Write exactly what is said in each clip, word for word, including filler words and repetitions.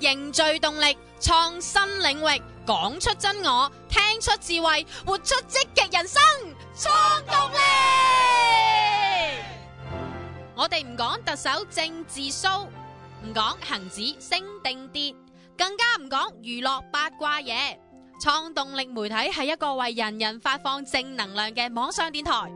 凝聚動力，創新領域，講出真我，聽出智慧，活出積極人生，創動力。我哋唔講特首政治騷，唔講恒指升定跌，更加唔講娛樂八卦嘢。創動力媒體係一個為人人發放正能量嘅網上電台。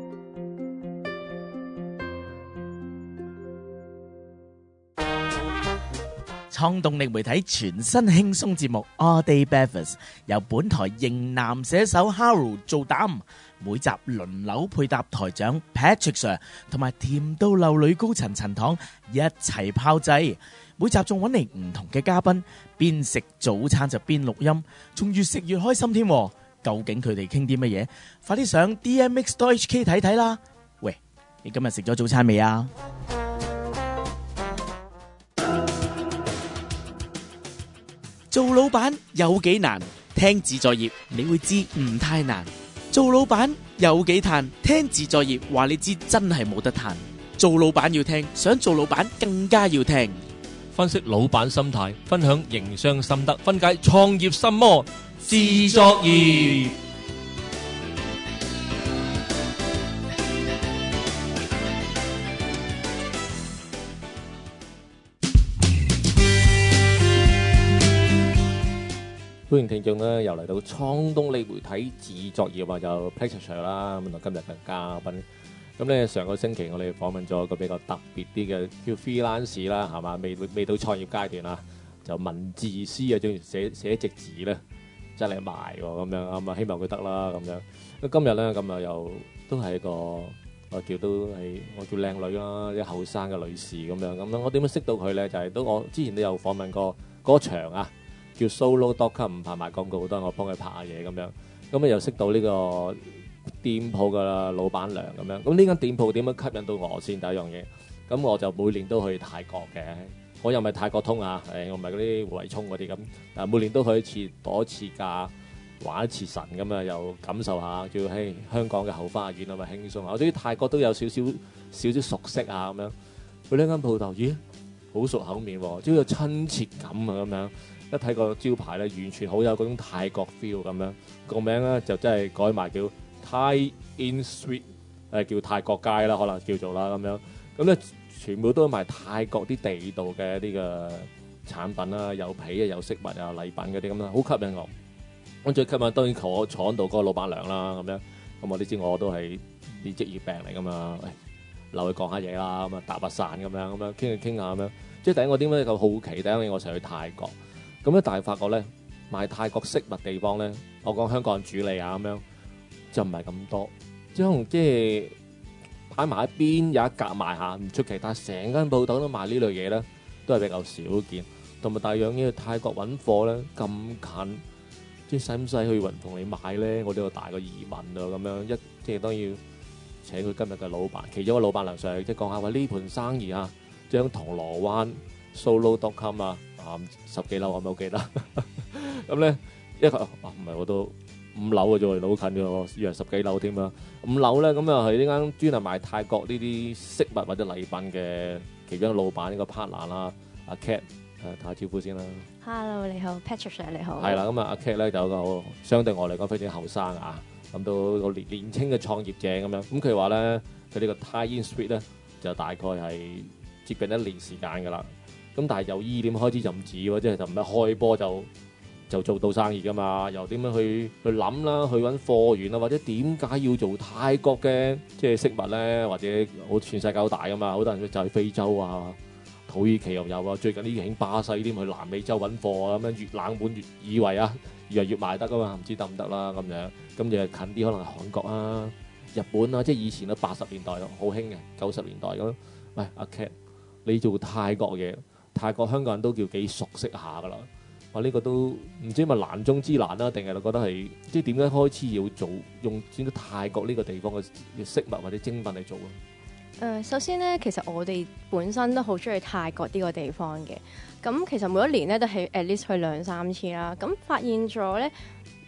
創動力媒體全新輕鬆節目 All Day Breakfast 由本台型男寫手 Harold 做膽，每集輪流配搭台長 Patrick Sir 同埋甜到流女高層陳糖一齊炮製，每集仲揾嚟唔同嘅嘉賓，邊食早餐就邊錄音，仲越食越開心添。究竟佢哋傾啲乜嘢？快啲上 D M X dot H K 睇睇啦！喂，你今日食咗早餐未啊？做老闆有幾難？聽自在業你會知唔太難。做老闆有幾嘆？聽自在業話你知真係冇得嘆。做老闆要聽，想做老闆更加要聽。 分析老闆心態，分享營商心得，分解創業心魔，自作業。歡迎聽眾咧，又嚟到創動力媒體自作業啊，就 Patrick 啦，咁啊今日嘅嘉賓。咁咧上個星期我哋訪問咗一個比較特別啲嘅叫 freelance 啦，係嘛？未未到創業階段啊，就文字師啊，中意寫寫隻字咧，真係賣喎咁樣咁啊，希望佢得啦咁樣。咁今日咧咁啊又都係一個我叫都係我叫靚女啦，啲後生嘅女士咁樣咁樣。我點樣識到佢咧？就係、是、都我之前都有訪問過嗰場啊。叫 Solo dot com 唔怕賣廣告，好多我幫佢拍下嘢咁樣，咁啊又識到呢個店鋪嘅老闆娘咁樣，咁呢間店鋪點樣吸引到我先第一樣嘢？咁我就每年都去泰國嘅，我又唔係泰國通啊，誒我唔係嗰啲胡偉聰嗰啲咁，但係每年都去一次，躲一次假，玩一次神咁啊，又感受下叫喺香港嘅後花園啊嘛，輕鬆下。我對於泰國都有少少少少熟悉啊咁樣，佢呢間鋪頭咦好熟口面喎，即係有親切感啊咁樣。一睇個招牌咧，完全好有嗰種泰國 feel 咁樣。個名咧就真係改埋叫 Thai In Street，誒叫泰國街啦，可能叫做啦咁樣。咁咧全部都賣泰國啲地道嘅呢個產品啦，有皮啊，有飾物啊，禮品嗰啲咁啦，好吸引我。咁最吸引當然坐坐喺度嗰個老闆娘啦咁樣。咁我哋知我都係啲職業病嚟噶嘛，留佢講下嘢啦，咁啊搭下散咁樣，咁樣傾下傾下咁樣。即係第一我點解咁好奇？第一我成日去泰國。咁咧，但係發覺咧賣泰國飾物地方咧，我講香港人主理啊咁樣，就唔係咁多，即係可能即係擺埋一邊有一格賣下唔出奇，但係成間鋪頭都賣呢類嘢咧，都係比較少見。同埋第二樣嘢，泰國揾貨咧咁近，即係使唔使去雲同你買咧？我都有大個疑問啊咁樣，一即係當然要請佢今日嘅老闆，其中一個老闆娘上嚟即係講下話呢盤生意啊，將銅鑼灣 Solo dot com 啊。啊，十幾樓我冇記得，咁咧一個啊唔係我都五樓嘅啫喎，好近嘅喎，以為十幾樓添啊。五樓咧咁啊係呢間專係賣泰國呢啲飾物或者禮品嘅其中一個老闆，呢個 partner 啦，阿 Cat 誒打下招呼先啦。 Hello， 你好 ，Patrick Sir 你好。 係啦，咁啊阿 Cat 咧就有個相對我嚟講非常之後生啊，咁到個年年輕嘅創業者咁樣。咁佢話咧佢呢個 Thai In Street 咧就大概係接近一年時間㗎啦。咁但係由依點開始就唔止喎，即係就唔係開波就就做到生意噶嘛？又點樣去去諗啦？去揾貨源啊，或者點解要做泰國嘅即係飾物咧？或者好全世界好大噶嘛？好多人就去非洲啊、土耳其又有啊，最近呢期興巴西添，去南美洲揾貨啊，咁樣越冷門越以為啊，越嚟越賣得噶嘛，唔知得唔得啦咁樣。咁就近啲可能係韓國啊、日本啊，即係以前啊八十年代好興嘅，九十年代咁。喂，阿 Cat，你做泰國嘢？泰國香港人都叫幾熟悉下噶啦，話呢個都唔知係咪難中之難啦，定係你覺得係即係點解開始要做用轉到泰國呢個地方嘅飾物或者精品嚟做啊？ 誒、呃，首先咧，其實我哋本身都好中意泰國呢個地方嘅，咁其實每一年咧都係 at least 去兩三次啦，咁發現咗咧。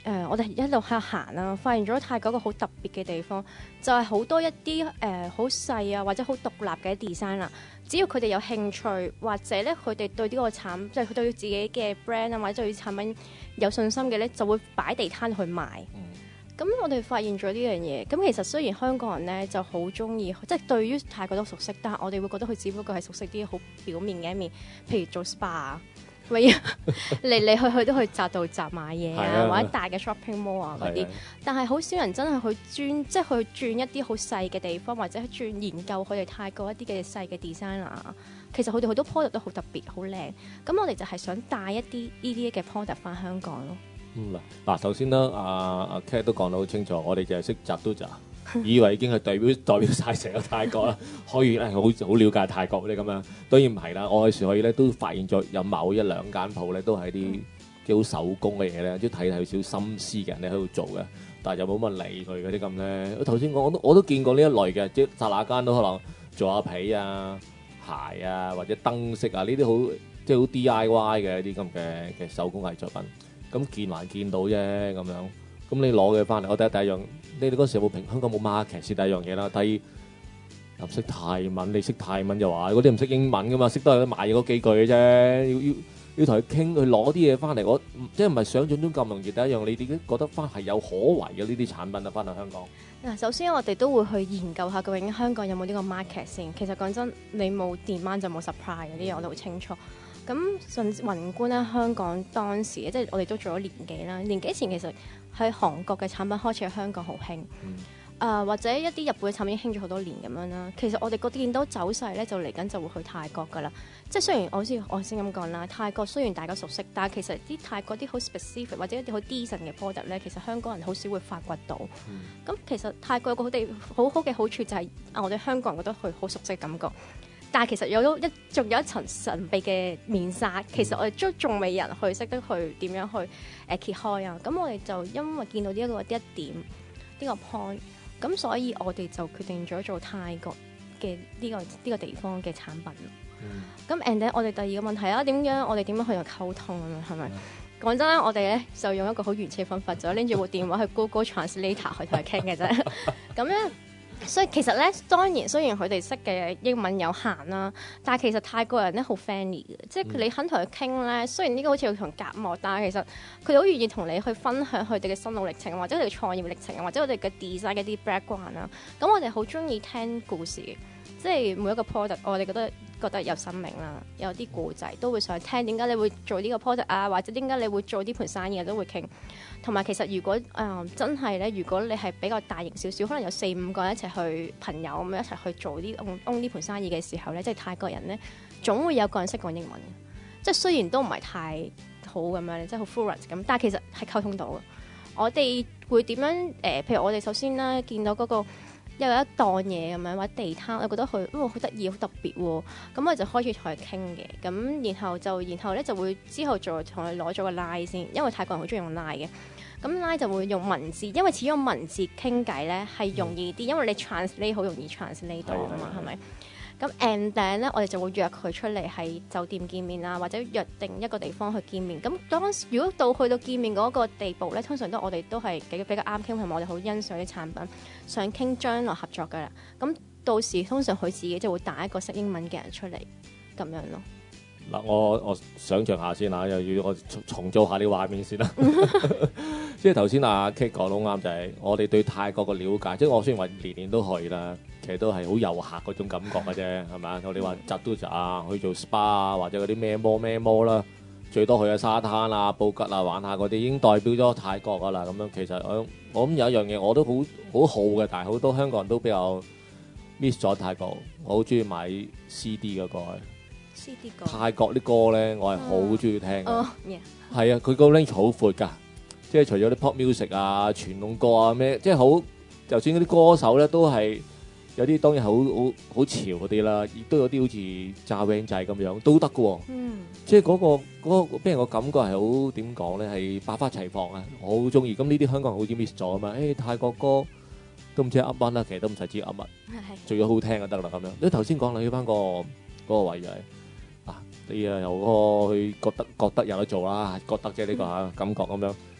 呃、我哋一路喺度行啦，發現咗泰國一個好特別嘅地方，就係、是、好多一啲誒好細啊或者好獨立嘅 design 啦。只要佢哋有興趣，或者咧佢哋對呢個產，即係佢對自己嘅 brand 啊或者對產品有信心嘅咧，就會擺地攤去賣。咁、嗯、我哋發現咗呢樣嘢。咁其實雖然香港人咧就好中意，即係對於泰國都熟悉，但係我哋會覺得佢只不過係熟悉啲好表面嘅一面，譬如做 spa。嚟嚟去去都去扎道扎買嘢啊，啊或者大嘅 shopping mall 啊嗰啲，但係好少人真係去專，即係去轉一啲好細嘅地方，或者去轉研究佢哋泰國一啲嘅細嘅 designer。其實佢哋好多 product 都好特別，好靚。咁我哋就係想帶一啲呢啲嘅 product 翻香港咯。 嗯嗱，首先咧，阿阿 Cat 都講得好清楚，我哋就係識扎都扎。以為已經係代表代表曬成個泰國啦，可以誒好好了解泰國嗰啲咁樣，當然唔係啦。我有時可以咧都發現咗有某一兩間鋪咧都係啲幾好手工嘅嘢咧，即係睇睇有少少心思嘅人咧喺度做嘅，但係又冇乜理佢嗰啲咁咧。我頭先講我都我都見過呢一類嘅，即係剎那間都可能做下皮啊、鞋啊或者燈飾啊呢啲好即係好 D I Y 嘅一啲咁嘅嘅手工藝作品，咁見還見到啫咁樣。咁你攞嘅翻嚟，我第一第一樣，你哋嗰時有冇評香港冇 market 先第一樣嘢啦。第二又唔識泰文，你識泰文就話嗰啲唔識英文噶嘛，識都係賣嘢嗰幾句嘅啫。要要要同佢傾，去攞啲嘢翻嚟，我即係唔係想象中咁容易。第一樣你哋都覺得翻係有可為嘅呢啲產品啊，翻到香港。 嗱，首先我哋都會去研究下究竟香港有冇呢個 market 先。其實講真，你冇 demand 就冇 supply 嘅，呢樣我都好清楚。咁甚至宏觀咧，香港當時即係我哋都做咗年幾啦。年幾前其實喺韓國嘅產品開始喺香港好興，誒、嗯呃、或者一啲日本嘅產品興咗好多年咁樣啦。其實我哋覺得見到走勢咧，就嚟緊就會去泰國噶啦。即係雖然我好似我先咁講啦，泰國雖然大家熟悉，但係其實啲泰國啲好 specific 或者一啲好 decent 嘅 product 咧，其實香港人好少會發掘到。咁、嗯、其實泰國有個好地好好嘅好處就係、是、我哋香港人覺得佢好熟悉嘅感覺。但係其實有一仲有一層神秘嘅面紗，其實我哋都仲未人去識得去點樣去誒、呃、揭開啊！咁我哋就因為見到呢、這、一個一點呢、這個 point，咁所以我哋就決定咗做泰國嘅呢、這個呢、這個地方嘅產品。咁 and then 我哋第二個問題啊，點樣我哋點樣去溝通啊？係咪？講、嗯、真啦，我哋咧就用一個好原始嘅方法，就拎住部電話去 Google Translator 去同佢傾嘅啫。咁樣。所以其實咧，當然雖然佢哋識嘅英文有限啦，但係其實泰國人咧好 friendly 嘅，即係你肯同佢傾咧。雖然呢個好似要同隔膜，但係其實佢哋好願意同你去分享佢哋嘅心路歷程，或者佢哋創業歷程，或者我哋嘅 design 嘅啲 background 啦。咁我哋好中意聽故事嘅，即係每一個 product，我哋覺得覺得有生命啦，有啲故仔都會想聽。點解你會做呢個 product 啊？或者點解你會做呢盤生意啊？都會傾。同埋其實如果誒、呃、真係咧，如果你係比較大型少少，可能有四五個人一齊去朋友咁樣一齊去做呢 own 呢盤生意嘅時候咧，即係泰國人咧總會有個人識講英文嘅，即係雖然都唔係太好咁樣，即係好 fluent 咁，但係其實係溝通到嘅。我哋會點樣誒、呃？譬如我哋首先咧見到嗰、那個又有一檔嘢咁樣或者地攤，我覺得佢哇好得意好特別喎，咁我就開始同佢傾嘅。咁然後就然後咧就會之後再同佢攞咗個 line 先，因為泰國人好中意用 line 嘅。咁 line 就會用文字，因為始終文字傾偈咧係容易啲，因為你 translate 好容易 translate 到啊嘛，係咪？咁 and then 咧，我哋就會約佢出嚟喺酒店見面啊，或者約定一個地方去見面。咁當時如果到去到見面嗰個地步咧，通常都我哋都係幾比較啱傾，同埋我哋好欣賞啲產品，想傾將來合作噶啦。咁到時通常佢自己就會帶一個識英文嘅人出嚟，咁樣咯。 嗱，我我想象下先嚇，又要我重重做下啲畫面先啦。即係頭先阿 Kate 講得啱，就係、是、我哋對泰國嘅了解，即係我雖然話年年都去啦，其實都係好遊客嗰種感覺嘅啫，係咪？我哋話扎都扎啊，去做 SPA 啊，或者嗰啲咩摩咩摩啦，最多去下沙灘啊、布吉啊玩下嗰啲，已經代表咗泰國噶啦。咁樣其實我我諗有一樣嘢我都好好好嘅，但係好多香港人都比較 miss 咗泰國。我好中意買 C D 嗰、那個。C D 歌泰國啲歌咧，我係好中意聽嘅。係、oh, yeah. 啊，佢個 range 好闊㗎，即係除咗啲 pop music 啊、傳統歌啊咩，即係好，就算嗰啲歌手咧都係有啲當然好好好潮嗰啲啦，亦都有啲好似炸 wing 仔咁樣都得㗎喎。嗯，即係嗰、嗰個嗰個俾人個感覺係好點講咧，係百花齊放啊！我好中意。咁呢啲香港人好似 miss 咗啊嘛。誒、哎，泰國歌都唔知噏乜啦，其實都唔使知噏乜，最緊好聽就得啦咁樣。你頭先講啦，要翻個嗰個位就係。你啊，由嗰個去覺得覺得有得做啦，覺得即係呢個嚇感覺咁樣。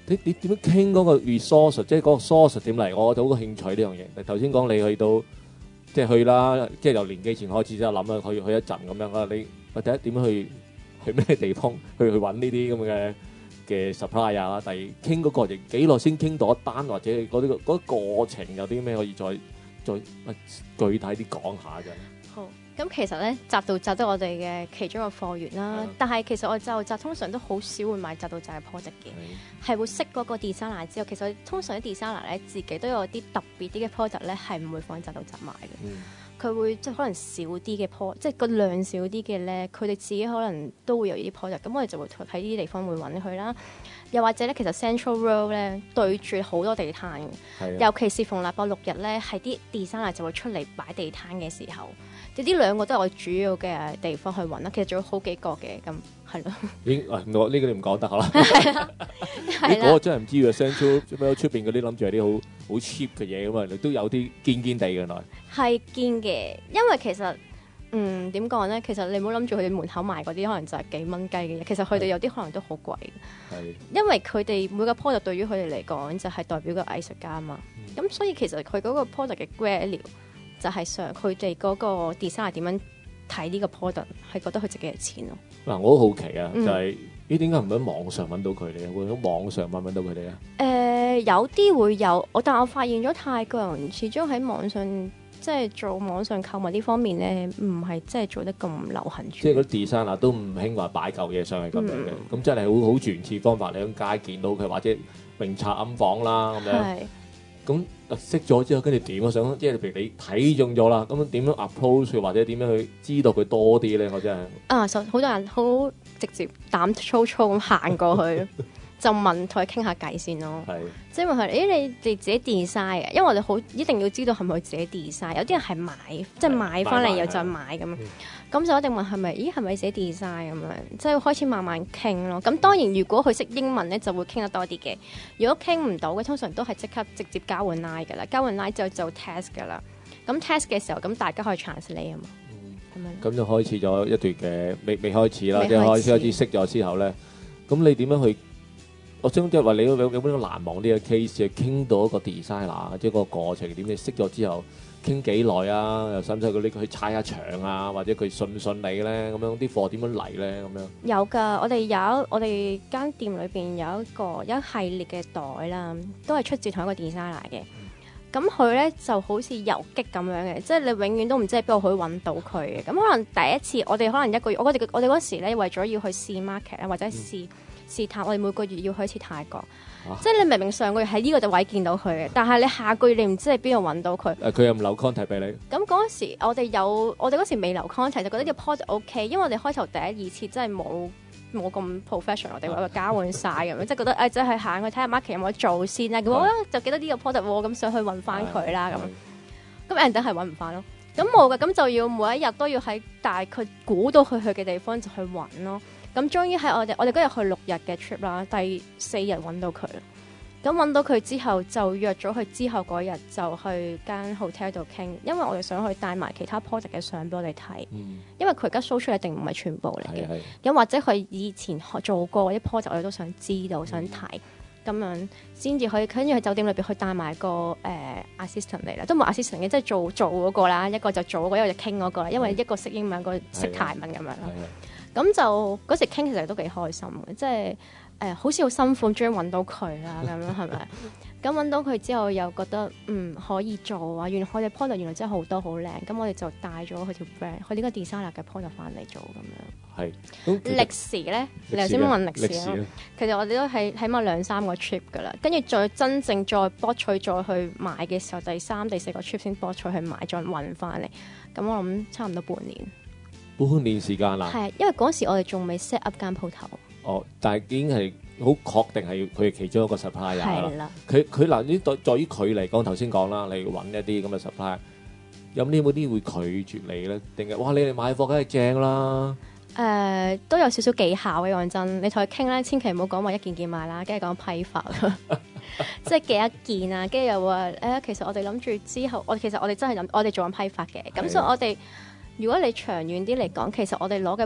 你你點樣傾嗰個 resource， 即係嗰個 source 點嚟？我就好興趣呢樣嘢。頭先講你去到即係去啦，即係由年紀前開始之後諗啊，去去一陣咁樣啊。你我第一點樣去去咩地方去去揾呢啲咁嘅嘅 supply 啊？第二傾嗰個亦幾耐先傾到一單，或者嗰啲嗰個過程有啲咩可以再再具體啲講下嘅？ 好。咁其實咧，集到集都係我哋嘅其中一個貨源啦。 嗯、 但係其實我集到集通常都好少會買集到集嘅 project 嘅，係、嗯、會識嗰個 designer 之後，其實通常啲 designer 咧自己都有啲特別啲嘅 project 咧，係唔會放集到集賣嘅。佢、嗯、會即係可能少啲嘅 project，即係個量少啲嘅咧，佢哋自己可能都會有呢啲 project。咁我哋就會喺呢啲地方會揾佢啦。又或者咧，其實 Central World 咧對住好多地攤嘅，尤其是逢禮拜六日咧，係啲 designer 就會出嚟擺地攤嘅時候。呢兩個都係我主要嘅地方去揾啦，其實仲有好幾個嘅，咁係咯。已經，我呢個你唔講得啦。係啦，係啦。我真係唔知喎，Central 出邊嗰啲諗住係啲好好 cheap 嘅嘢咁啊，你都有啲堅堅地嘅原來。係堅嘅，因為其實嗯點講咧，其實你唔好諗住佢哋門口賣嗰啲可能就係幾蚊雞嘅嘢，其實佢哋有啲可能都好貴。係。因為佢哋每個 product 對於佢哋嚟講就係代表個藝術家啊嘛，咁、嗯、所以其實佢嗰個 product 嘅 value。就係想佢哋嗰個 designer 點樣睇呢個 product， 係覺得佢自己嘅錢咯。嗱，我好好奇啊，嗯、就係咦點解唔喺網上揾到佢哋？會喺網上揾揾到佢哋啊？誒、呃，有啲會有，我但係我發現咗泰國人始終喺網上即係做網上購物呢方面咧，唔係即係做得咁流行。即係嗰啲 designer 都唔興話擺嚿嘢上去咁樣嘅，咁、嗯、真係好好原始方法，你喺街見到佢或者明察暗訪啦咁樣。咁識咗之後，跟住點啊？想即係譬如你睇中咗啦，咁點樣 approach 或者點樣去知道佢多啲咧？我真係啊，好多人好直接膽粗粗咁行過去，就問同佢傾下偈先咯。係，即係問佢：咦，你哋自己 design 嘅？因為我哋好一定要知道係咪佢自己 design。有啲人係買，即係買翻嚟又再買咁。咁就一定問係咪？咦，係咪自己 design 咁樣？即係開始慢慢傾咯。咁當然，如果佢識英文咧，就會傾得多啲嘅。如果傾唔到嘅，通常都係即刻直接交換 line 噶啦。交換 line 之後就 test 噶啦。咁 test 嘅時候，咁大家可以 translate 啊嘛。咁、嗯、樣。咁就開始咗一段嘅未未開始啦，即係開始開始識咗之後咧，咁你點樣去？我想即係話你有有冇啲難忘啲嘅 case， 傾到一個 designer， 即係個過程點？你識咗之後。傾幾耐啊？又使唔使佢呢？佢踩下場啊？或者佢信唔信你咧？咁樣啲貨點樣嚟咧？咁樣有㗎，我哋有我哋間店裏邊有一個一系列嘅袋啦，都係出自同一個 designer 嘅。咁佢咧就好似遊擊咁樣嘅，即係你永遠都唔知喺邊度可以揾到佢嘅。咁可能第一次我哋可能一個月，我哋我哋嗰時咧為咗要去試 market 啊，或者試、嗯、試探，我哋每個月要去一次泰國。啊、即係你明明上個月喺呢個位見到佢嘅，但係你下個月你唔知喺邊度揾到佢。誒，佢有冇留 contact 俾你？咁嗰時我哋有，我哋嗰時未留 contact，就覺得呢個 project OK，因為我哋開頭第一二次真係冇冇咁 professional，我哋話交換晒咁樣，即係覺得誒，即係行去睇下 market 有冇得做先啦。咁我就記得呢個 project 喎，咁想去揾翻佢啦咁。咁 and 係揾唔翻咯。咁冇嘅，咁就要每一日都要喺大概估到佢去嘅地方就去揾咯。咁終於喺我哋我哋嗰日去六日嘅 trip 啦，第四日揾到佢。咁揾到佢之後，就約咗佢之後嗰日就去間 hotel 度傾，因為我哋想去帶埋其他 project 嘅相俾我哋睇，嗯、因為佢而家 show 出一定唔係全部嚟嘅，咁或者佢以前做過啲 project 我哋都想知道、嗯、想睇，咁樣先至可以跟住喺酒店裏邊去帶埋個誒、呃、assistant 嚟啦，都冇 assistant 嘅，即係做做嗰個啦，一個就做嗰個，一個就傾嗰個啦，因為一個識英文，一個識泰文咁樣啦。咁就嗰時傾其實都幾開心嘅，即係誒、呃、好似好辛苦，終於揾到佢啦咁樣係咪？咁揾到佢之後又覺得嗯可以做啊，原來我哋 product 原來真係好多好靚，咁我哋就帶咗佢條 brand，佢呢個 designer 嘅 product 翻嚟做咁樣。係。歷時咧，你頭先問歷時咯，其實我哋都係起碼兩三個 trip 噶啦，跟住再真正再博取再去買嘅時候，第三、第四個 trip 先博取去買，再運翻嚟。咁我諗差唔多半年。半年時間啦，係因為嗰時我哋仲未 set up 間鋪頭。哦，但係已經係好確定係佢其中一個 supplier 啦。佢佢嗱呢在在於佢嚟講，頭先講啦，你揾一啲咁嘅 supplier，有冇啲會拒絕你咧？定係哇，你哋買貨梗係正啦。誒、呃，都有少少技巧嘅，講真，你同佢傾咧，千祈唔好講話一件件買啦，跟住講批發，即係幾一件啊，跟住又話誒，其實我哋諗住之後，我其實我哋真係諗，我哋做緊批發嘅，咁所以我哋。如果你長遠啲嚟講，其實我哋攞嘅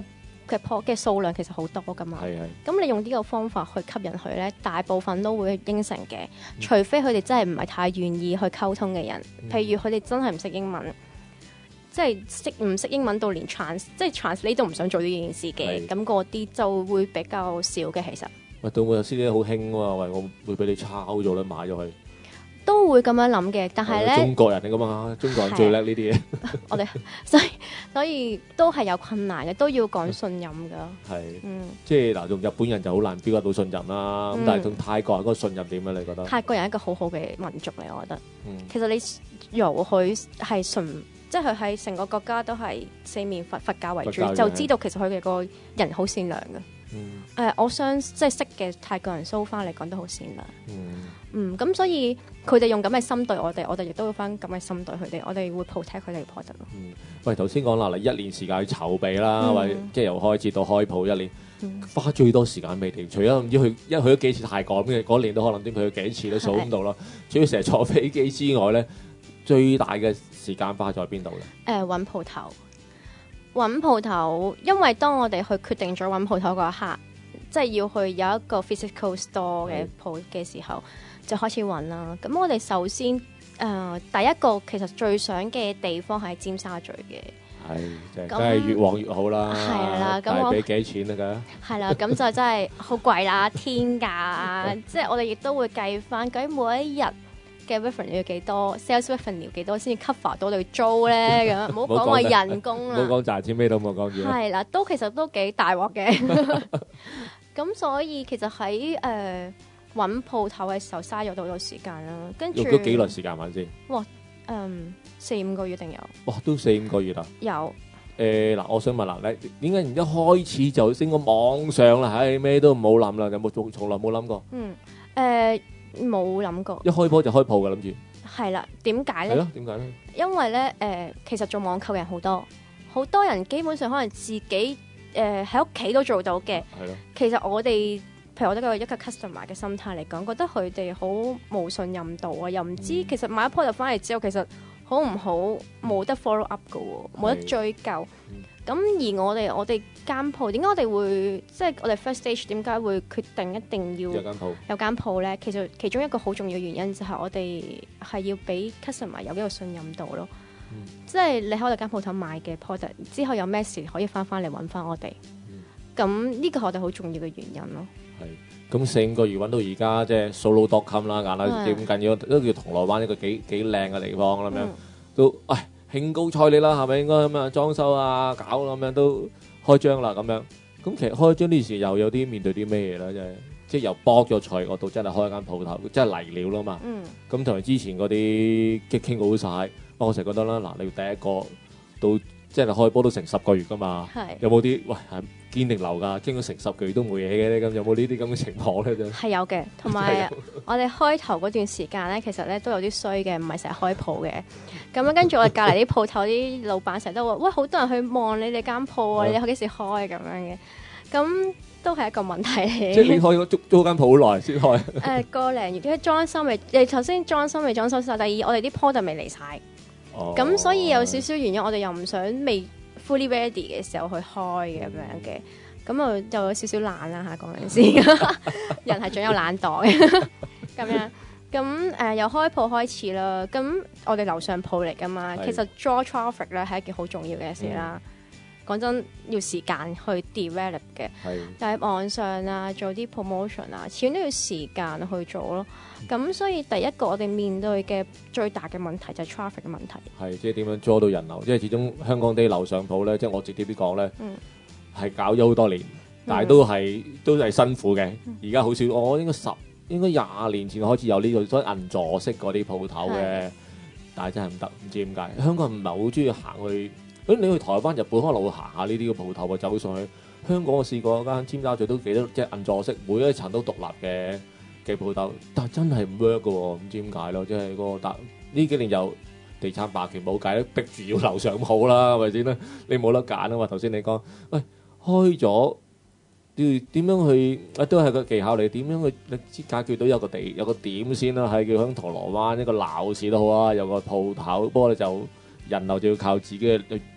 嘅鋪嘅數量其實好多噶嘛。 係係。 咁你用呢個方法去吸引佢咧，大部分都會應承嘅，除非佢哋真係唔係太願意去溝通嘅人， 嗯譬如佢哋真係唔識英文。即係識唔識英文到連 trans 即係 translate 都唔想做呢件事嘅，咁嗰啲就會比較少嘅其實。 喂，到我有時啲好興啊嘛，喂，我會俾你抄咗咧，買咗去。 都會咁樣諗嘅，但係咧， 中國人嚟噶嘛，中國人最叻呢啲嘢。 我哋所以所以都係有困難嘅，都要講信任㗎。 係， 嗯， 即係嗱，用日本人就好難表達到信任啦。咁、 嗯、 但係同泰國人嗰個信任點咧？你覺得？ 泰國人係一個好好嘅民族嚟，我覺得。 嗯、 其實你容許係純。即係佢喺成個國家都係四面佛佛教為主，就知道其實佢哋個人好善良嘅。誒、 嗯呃，我相即係識嘅泰國人 so far嚟講都好善良。 嗯， 嗯，咁所以佢哋用咁嘅心對我哋，我哋亦都會翻咁嘅心對佢哋，我哋會 protect 佢哋嘅 product 咯。 嗯，喂，頭先講啦，你一年時間去籌備啦， 嗯、 或者即係由開始到開鋪一年， 嗯、 花最多時間未定？除咗唔知去一去咗幾次泰國咁嘅嗰年都可能點去咗幾次都數唔到啦。主要成日坐飛機之外咧，最大嘅時間花在邊度咧？ 誒，揾鋪頭，揾鋪頭，因為當我哋去決定咗揾鋪頭嗰一刻，即係要去有一個 physical store 嘅鋪嘅時候，就開始揾啦。咁我哋首先誒、呃、第一個其實最想嘅地方係尖沙咀嘅， 係即係梗係越旺越好啦。 係啦，咁我俾幾錢啊？㗎係啦，咁就真係好貴啦，天價，即係我哋亦都會計翻究竟每一日嘅 revenue 要幾多 ，sales revenue 幾多先至 cover 到你租咧？咁唔好講話人工啦， 唔好講賺錢咩都冇講住。 係啦，都其實都幾大鑊嘅。咁所以其實喺誒揾鋪頭嘅時候嘥咗好多時間啦。跟住用咗幾耐時間揾先？ 哇，嗯，四五個月定有？ 哇，都四五個月啦。 有。 誒嗱，我想問啦，你點解唔一開始就升個網上啦？唉，咩都唔好諗啦，有冇從從來冇諗過？ 嗯，誒。冇諗過， 一開鋪就開鋪嘅諗住。 係啦，點解咧？ 係咯，點解咧？ 因為咧，誒、呃，其實做網購嘅人好多，好多人基本上可能自己誒喺屋企都做到嘅。 係咯。 其實我哋，譬如我哋個一個 customer 嘅心態嚟講，覺得佢哋好冇信任度啊，又唔知、嗯、其實買一鋪就翻嚟之後，其實好唔好冇得 follow up 嘅喎，冇得追究。咁、嗯、而我哋我哋間鋪點解我哋會即係我哋 first stage 點解會決定一定要有間鋪有間鋪咧？其實其中一個好重要嘅原因就係我哋係要俾 customer 有呢個信任度咯。嗯、即係你喺我哋間鋪頭買嘅 product 之後有咩事可以翻翻嚟揾翻我哋。咁呢、嗯、個係我哋好重要嘅原因咯。 係咁四五個月揾到而家即係 solo dot com 啦，眼啦幾咁緊要，都叫銅鑼灣一個幾幾靚嘅地方咁樣、嗯、都唉。興高采烈啦，係咪應該咁啊？裝修啊，搞咁樣都開張啦，咁樣咁其實開張呢時又有啲面對啲咩嘢咧？即係即係由博咗財我到真係開一間鋪頭，真係嚟了啦嘛。咁同埋之前嗰啲激傾好晒，我成日覺得啦，嗱，你第一個到即係開波都成十個月噶嘛，有冇啲喂係堅定流㗎？傾咗成十個月都冇嘢嘅咧，咁有冇呢啲咁嘅情況咧？就係有嘅，同埋我哋開頭嗰段時間咧，其實咧都有啲衰嘅，唔係成日開鋪嘅。咁樣跟住我哋隔離啲鋪頭啲老闆成日都話：喂，好多人去望你哋間鋪啊！你幾時開咁樣嘅？咁都係一個問題嚟。 即係你開咗租租間鋪好耐先開。 誒個零月，因為裝修未，誒頭先裝修未裝修晒，第二我哋啲 product未嚟晒。咁、哦、所以有少少原因，我哋又唔想未 fully ready 嘅時候去開嘅咁樣嘅。咁啊就有少少懶啦嚇，講緊先。人係總有懶惰嘅咁樣。咁誒、呃、由開鋪開始啦，咁我哋樓上鋪嚟噶嘛，其實 draw traffic 咧係一件好重要嘅事啦。講、嗯、真，要時間去 develop 嘅，但係網上啊做啲 promotion 啊，始終都要時間去做咯。咁、嗯、所以第一個我哋面對嘅最大嘅問題就係 traffic 嘅問題。係即係點樣 draw 到人流？即係始終香港啲樓上鋪咧，即係我直接啲講咧，係、嗯、搞咗好多年，但係都係、嗯、都係辛苦嘅。而家好少，我應該十。應該廿年前開始有呢個所謂銀座式嗰啲鋪頭嘅，但係真係唔得，唔知點解。香港人唔係好中意行去，咁你去台灣、日本可能會行下呢啲嘅鋪頭啊，走上去。香港我試過間尖沙咀都幾多，即係銀座式，每一層都獨立嘅嘅鋪頭，但係真係唔 work 嘅喎，唔知點解咯，即係嗰個但呢幾年又地產霸權冇計，逼住要樓上鋪啦，係咪先咧？你冇得揀啊嘛。頭先你講，喂，開咗。要點樣去啊？都係個技巧嚟。點樣去你解決到有個地有個點先啦？係叫響銅鑼灣一個鬧市都好啊，有個鋪頭。不過你就人流就要靠自己去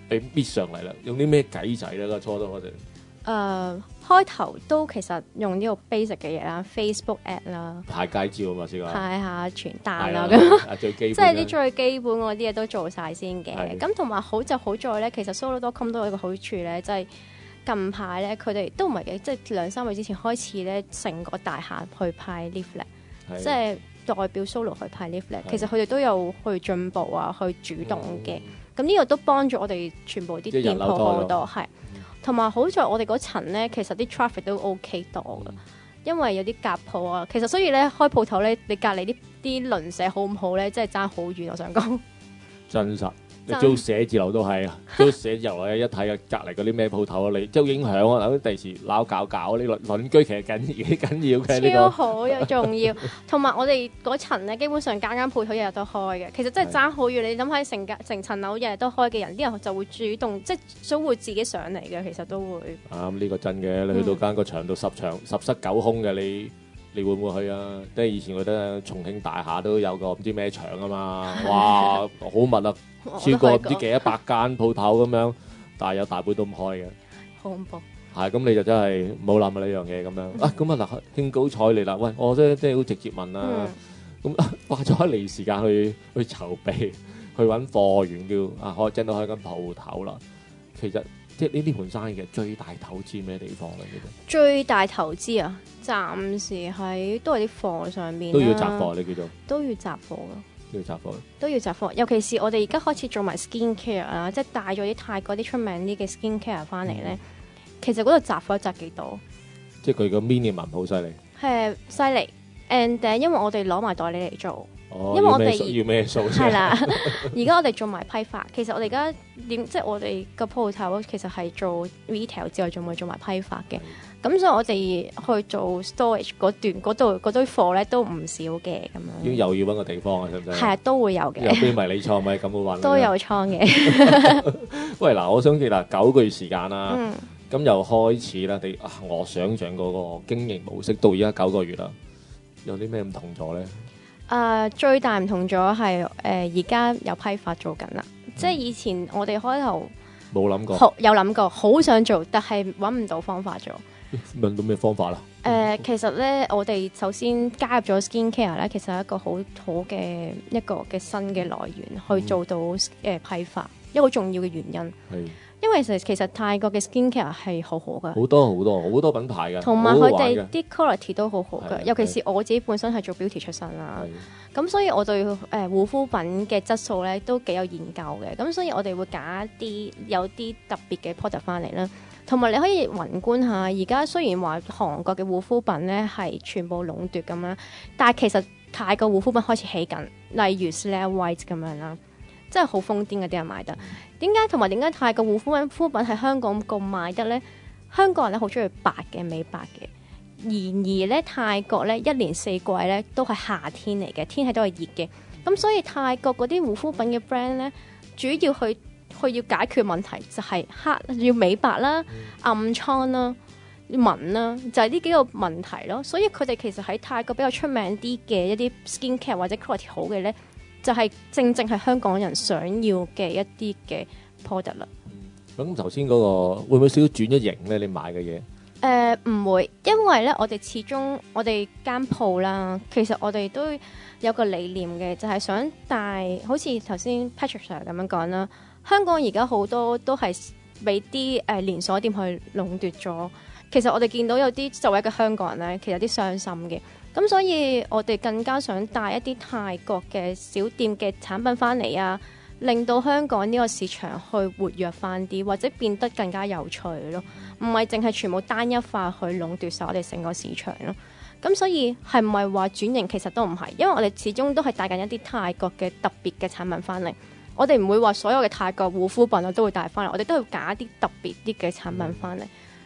俾搣上嚟啦？用啲咩計仔咧？個初初我哋誒、呃、開頭都其實用呢個 basic 嘅嘢啦 ，Facebook ad 啦， 派街招啊嘛，試過派下傳單啦係咁。 啊，最基即本嘅係啲最基本嗰啲嘢都做晒先嘅， 係咁同埋好就好在咧，其實 Solo dot com 都有一個好處咧，就係、近排咧佢哋都唔係嘅，即係兩三個月之前開始咧，成個大廈去派 leaflet， 係即係代表 Solo 去派 leaflet， 係其實佢哋都有去進步啊，去主動嘅， 嗯咁呢個都幫助我哋全部啲即係人店鋪流多咗好多，係同埋好在我哋嗰層咧，其實啲 traffic 都 OK 多嘅。 嗯因為有啲夾鋪啊，其實所以咧開鋪頭咧，你隔離啲啲鄰舍好唔好咧，真係爭好遠。我想講， 真實。你真租寫字樓都係啊，租寫字樓咧一睇啊，隔離嗰啲咩鋪頭啊，你即係影響啊，第時鬧搞搞呢鄰鄰居其實緊幾緊要嘅呢超個。 好又重要。同埋我哋嗰層咧，基本上間間鋪頭日日都開嘅。其實真係爭好遠。你諗下成間成層樓日日都開嘅人，啲人就會主動即係都會自己上嚟嘅。其實都會。 啊，咁呢個真嘅，你去到間個場度十場十室九空嘅，你你會唔會去啊？即係以前覺得重慶大廈都有個唔知咩場啊嘛，哇，好密啊，超過唔知幾一百間鋪頭咁樣，但係有大半都唔開嘅。 好恐怖。 係咁你就真係冇諗啊呢樣嘢咁樣啊咁啊嗱，興高采烈啦，喂，我真即係好直接問啦， 嗯， 咁花咗一年時間去去籌備，去揾貨源叫啊開真到開間鋪頭啦，其實即係呢啲盤生意嘅最大投資咩地方咧？其實最大投資啊，暫時喺都係啲貨上面都要雜貨，你叫做都要雜貨咯。 都要雜貨。 都要雜貨，尤其是我哋而家開始做埋 skin care 啊，即係帶咗啲泰國啲出名啲嘅 skin care 翻嚟咧。其實嗰度雜貨雜幾多？ 即係佢個 minimum 好犀利。 係犀利，and 誒，因為我哋攞埋代理嚟做， 哦， 因為我哋要咩數要咩數啫？ 係啦。而家我哋做埋批發，其實我哋而家點即係我哋個鋪頭其實係做 retail 之外，仲會做埋批發嘅。咁所以我哋去做 storage 嗰段嗰度嗰堆貨咧都唔少嘅咁已經樣。 又要揾個地方啊，使唔使？ 係啊，都會有有嘅， 邊迷你倉咪咁好揾？ 都有。倉嘅。 喂嗱，我想記嗱九個月時間啦， 嗯。 咁又開始啦，你啊，我想象嗰個經營模式到而家九個月啦，有啲咩唔同咗咧？ 誒、呃最大唔同咗係誒而家有批發做緊啦，即係以前我哋開頭冇諗過， 好有諗過，好想做，但係揾唔到方法做。誒、 問到咩方法啦？ 其實咧，我哋首先加入咗 skin care 咧，其實係一個好好嘅一個嘅新嘅來源，去做到誒、呃批發，一個好重要嘅原因。 係因為其實其實泰國嘅 skin care 係好好嘅。 好多好多好多品牌嘅， 同埋佢好好玩嘅哋啲 quality 都好好嘅， 係尤其是我自己本身係做 beauty 出身啦。 係咁所以我對誒、呃、護膚品嘅質素咧都幾有研究嘅，咁所以我哋會揀一啲有啲特別嘅 product 翻嚟啦。同埋你可以宏觀下，而家雖然話韓國嘅護膚品咧係全部壟奪咁樣，但係其實泰國護膚品開始起緊，例如 Slay White 咁樣啦，真係好瘋癲嗰啲人買得。點解同埋點解泰國護膚品膚品喺香港咁賣得咧？香港人咧好中意白嘅美白嘅。然而咧，泰國咧一年四季咧都係夏天嚟嘅，天氣都係熱嘅。咁所以泰國嗰啲護膚品嘅 brand 咧，主要去去要解決問題就係黑要美白啦、暗瘡啦、紋啦，就係、是、呢幾個問題咯。所以佢哋其實喺泰國比較出名啲嘅一啲 skin care 或者 quality 好嘅咧，就係、是、正正係香港人想要嘅一啲嘅 product 啦。 咁頭先嗰個會唔會少少轉咗型咧？你買嘅嘢？ 誒唔、呃、會，因為咧，我哋始終我哋間鋪啦，其實我哋都有個理念嘅，就係、是、想帶，好似頭先 Patrick Sir 咁樣講啦。香港而家好多都係俾啲誒連鎖店去壟奪咗。其實我哋見到有啲作為一個香港人咧，其實有啲傷心嘅。咁所以我哋更加想帶一啲泰國嘅小店嘅產品翻嚟啊，令到香港呢個市場去活躍翻啲，或者變得更加有趣咯。唔係淨係全部單一化去壟奪晒我哋成個市場咯。咁所以係唔係話轉型？其實都唔係，因為我哋始終都係帶緊一啲泰國嘅特別嘅產品翻嚟。我哋唔會話所有嘅泰國護膚品我都會帶翻嚟，我哋都會揀一啲特別啲嘅產品翻嚟。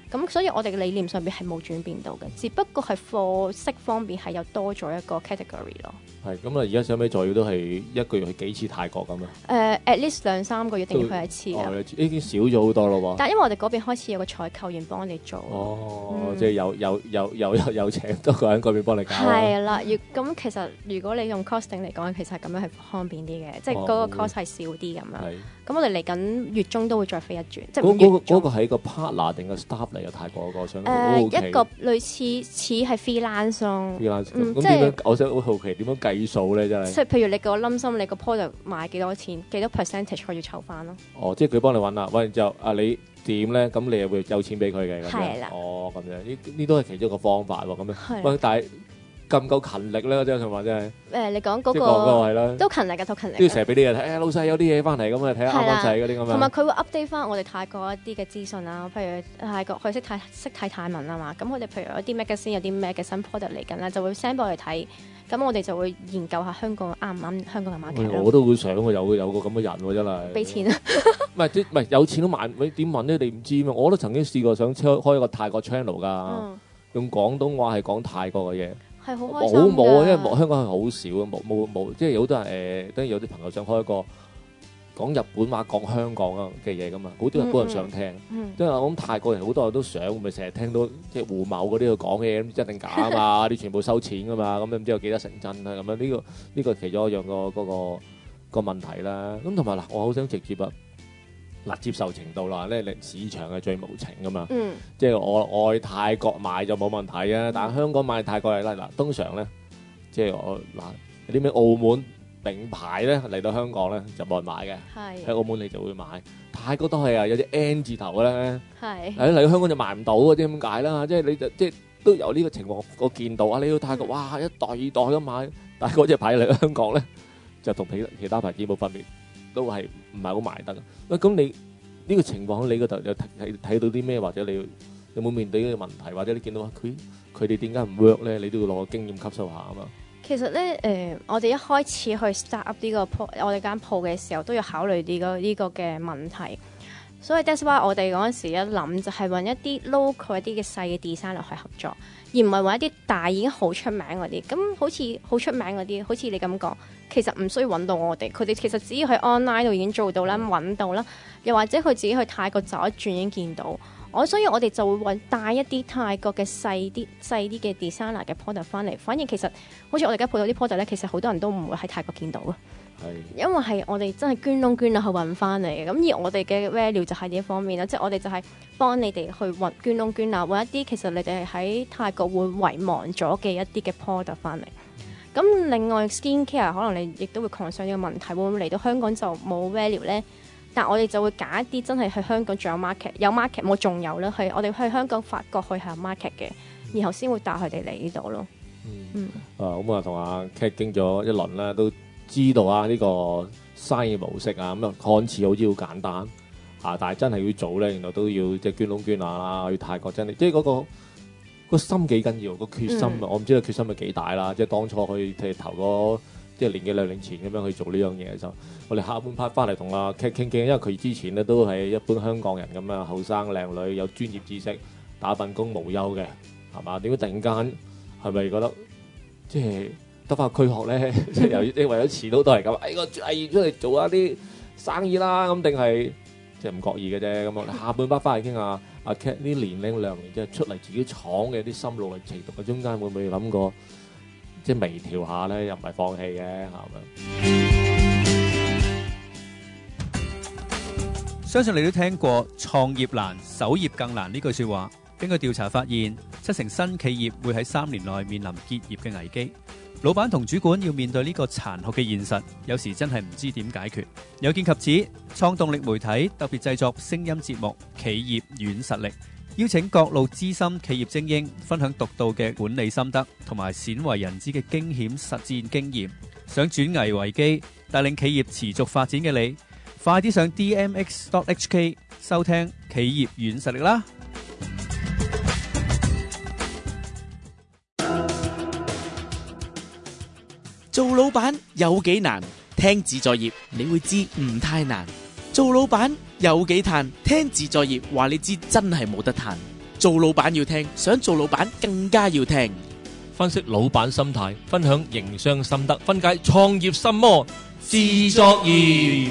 咁所以我哋嘅理念上邊係冇轉變到嘅，只不過係貨色方面係有多咗一個 category 咯。 係咁啊！而家想尾助要都係一個月去幾次泰國咁啊？ 誒、uh, at least 兩三個月一定要去一次啊！ 哦，已經少咗好多咯喎。 但係因為我哋嗰邊開始有個採購員幫我哋做。 哦， 嗯、 即係有有有有有有請多個人嗰邊幫你搞。 係啦，要咁其實如果你用 costing 嚟講，其實咁樣係方便啲嘅，即係嗰個 cost 係少啲咁樣。 係。 咁我哋嚟緊月中都會再飛一轉，即係嗰五月中。 嗰個係一個 partner 定係 staff 嚟嘅泰國嗰個想？ 誒一個類似似係 freelance 咯。 freelance 嗯咁點樣？我想好好奇點樣計數咧？真係。 即係譬如你個冧心，你個 product 賣幾多錢，幾多 percentage 佢要籌翻咯。 哦，即係佢幫你揾啦，揾完之後啊，你點咧？咁你又會有錢俾佢嘅咁樣。 係啦。 哦，咁樣呢呢都係其中一個方法喎。咁樣。 係。 喂，但係夠唔夠勤力咧？即係佢話真係。 誒，你講嗰即係講嗰個係啦。 都勤力嘅，都勤力。 都要成日俾啲嘢睇，誒老細有啲嘢翻嚟咁啊，睇下啱唔啱使嗰啲咁樣。 同埋佢會 update 翻我哋泰國一啲嘅資訊啦，譬如泰國佢識睇識睇泰文啊嘛，咁我哋譬如有啲 magazine 有啲咩嘅新 product 嚟緊咧，就會 send 俾我哋睇，咁我哋就會研究下香港啱唔啱香港嘅 market 咯。 我都會想喎，有有個咁嘅人喎，真係。 俾錢啊！ 唔係啲唔係有錢都買，你點問咧？你唔知咩？我都曾經試過想開開一個泰國 channel 㗎， 嗯、 用廣東話係講泰國嘅嘢。 係好開心㗎。 冇冇啊，因為香港係好少啊，冇冇冇，即係有好多人誒，當然有啲朋友想開一個講日本話講香港嘅嘢㗎嘛，好多日本人想聽。 嗯、 即係我諗泰國人好多人都想，咪成日聽到即係胡某嗰啲去講嘅嘢，咁一定假啊嘛，啲全部收錢㗎嘛，咁唔知有幾多成真啊？咁樣呢個呢個其中一樣個嗰個個問題啦。咁同埋嗱，我好想直接啊。嗱，接受程度啦，咧，市場係最無情噶嘛， 嗯、 即係我愛泰國買就冇問題啊，但係香港買泰國係啦，嗱，通常咧，即係我嗱有啲咩澳門名牌咧嚟到香港咧就冇人買嘅，喺澳門你就會買，泰國都係啊，有隻 N 字頭咧，喺嚟到香港就買唔到嗰啲咁解啦，即係你就即係都有呢個情況我見到啊，你去泰國哇一袋二袋咁買，但係嗰隻牌嚟到香港咧就同其其他牌子冇分別。都係唔係好賣得嘅。喂，咁你呢個情況喺你嗰度有睇睇到啲咩？或者你有冇面對呢個問題？或者你見到佢佢哋點解唔 work 咧？你都要攞個經驗吸收下啊嘛。 其實咧，誒、呃，我哋一開始去 start up 呢個鋪，我哋間鋪嘅時候都要考慮呢個呢個嘅問題。所以 that's why 我哋嗰陣時一諗就係揾一啲 local 一啲嘅細嘅 designer 去合作，而唔係揾一啲大已經好出名嗰啲。咁好似好出名嗰啲，好似你咁講，其實唔需要揾到我哋，佢哋其實只要喺 online 度已經做到啦，揾到啦，又或者佢自己去泰國走一轉已經見到。我所以我哋就會揾帶一啲泰國嘅細啲細啲嘅 designer 嘅 product 翻嚟。反而其實好似我哋而家鋪頭啲 product 咧，其實好多人都唔會喺泰國見到嘅。因為係我哋真係捐窿捐罅去揾翻嚟嘅，咁而我哋嘅 value 就係呢一方面啦，即係我哋就係幫你哋去揾捐窿捐罅，揾一啲其實你哋喺泰國會遺忘咗嘅一啲嘅 product 翻嚟。咁另外 skin care 可能你亦都會 concern 呢個問題，會唔會嚟到香港就冇 value 咧？但我哋就會揀一啲真係喺香港仲有 market，有 market 冇仲有啦，係我哋去香港發覺去係有 market 嘅，然後先會帶佢哋嚟呢度咯。嗯，嗯啊咁啊，同阿 Cat 經咗一輪啦，都知道啊呢個生意模式啊，咁啊看似好似好簡單啊，但係真係要做咧，原來都要即係捐窿捐罅啦，去泰國真係，即係嗰個個心幾緊要，個決心啊，嗯、我唔知道決心係幾大啦，即係當初去即係頭嗰即係年幾兩年前咁樣去做呢樣嘢嘅時候，我哋下半 part 翻嚟同阿 Cat 傾傾，因為佢之前咧都係一般香港人咁樣後生靚女，有專業知識，打份工無憂嘅，係嘛？點解突然間係咪覺得即係得翻個軀殼咧？即係由於你為咗遲到都係咁，哎個藝出嚟做一啲生意啦，咁定係即係唔覺意嘅啫。咁我哋下半 part 翻嚟傾下阿 Cat 呢年零兩年即係出嚟自己闖嘅啲心路歷程，同佢中間會唔會諗過？即係微調下咧，又唔係放棄嘅，係咪？ 相信你都聽過創業難、守業更難呢句説話。根據調查發現，七成新企業會喺三年內面臨結業嘅危機。老闆同主管要面對呢個殘酷嘅現實，有時真係唔知點解決。有見及此，創動力媒體特別製作聲音節目《企業軟實力》。邀請各路資深企業精英分享獨到嘅管理心得同埋鮮為人知嘅驚險實戰經驗，想轉危為機，帶領企業持續發展嘅你，快啲上 D M X dot H K 收聽企業軟實力啦！ 做老闆有幾難？聽自在業你會知唔太難。做老闆有幾嘆？聽自在業話你知真係冇得嘆。 做老闆要聽，想做老闆更加要聽。 分析老闆心態，分享營商心得，分解創業心魔，自作業。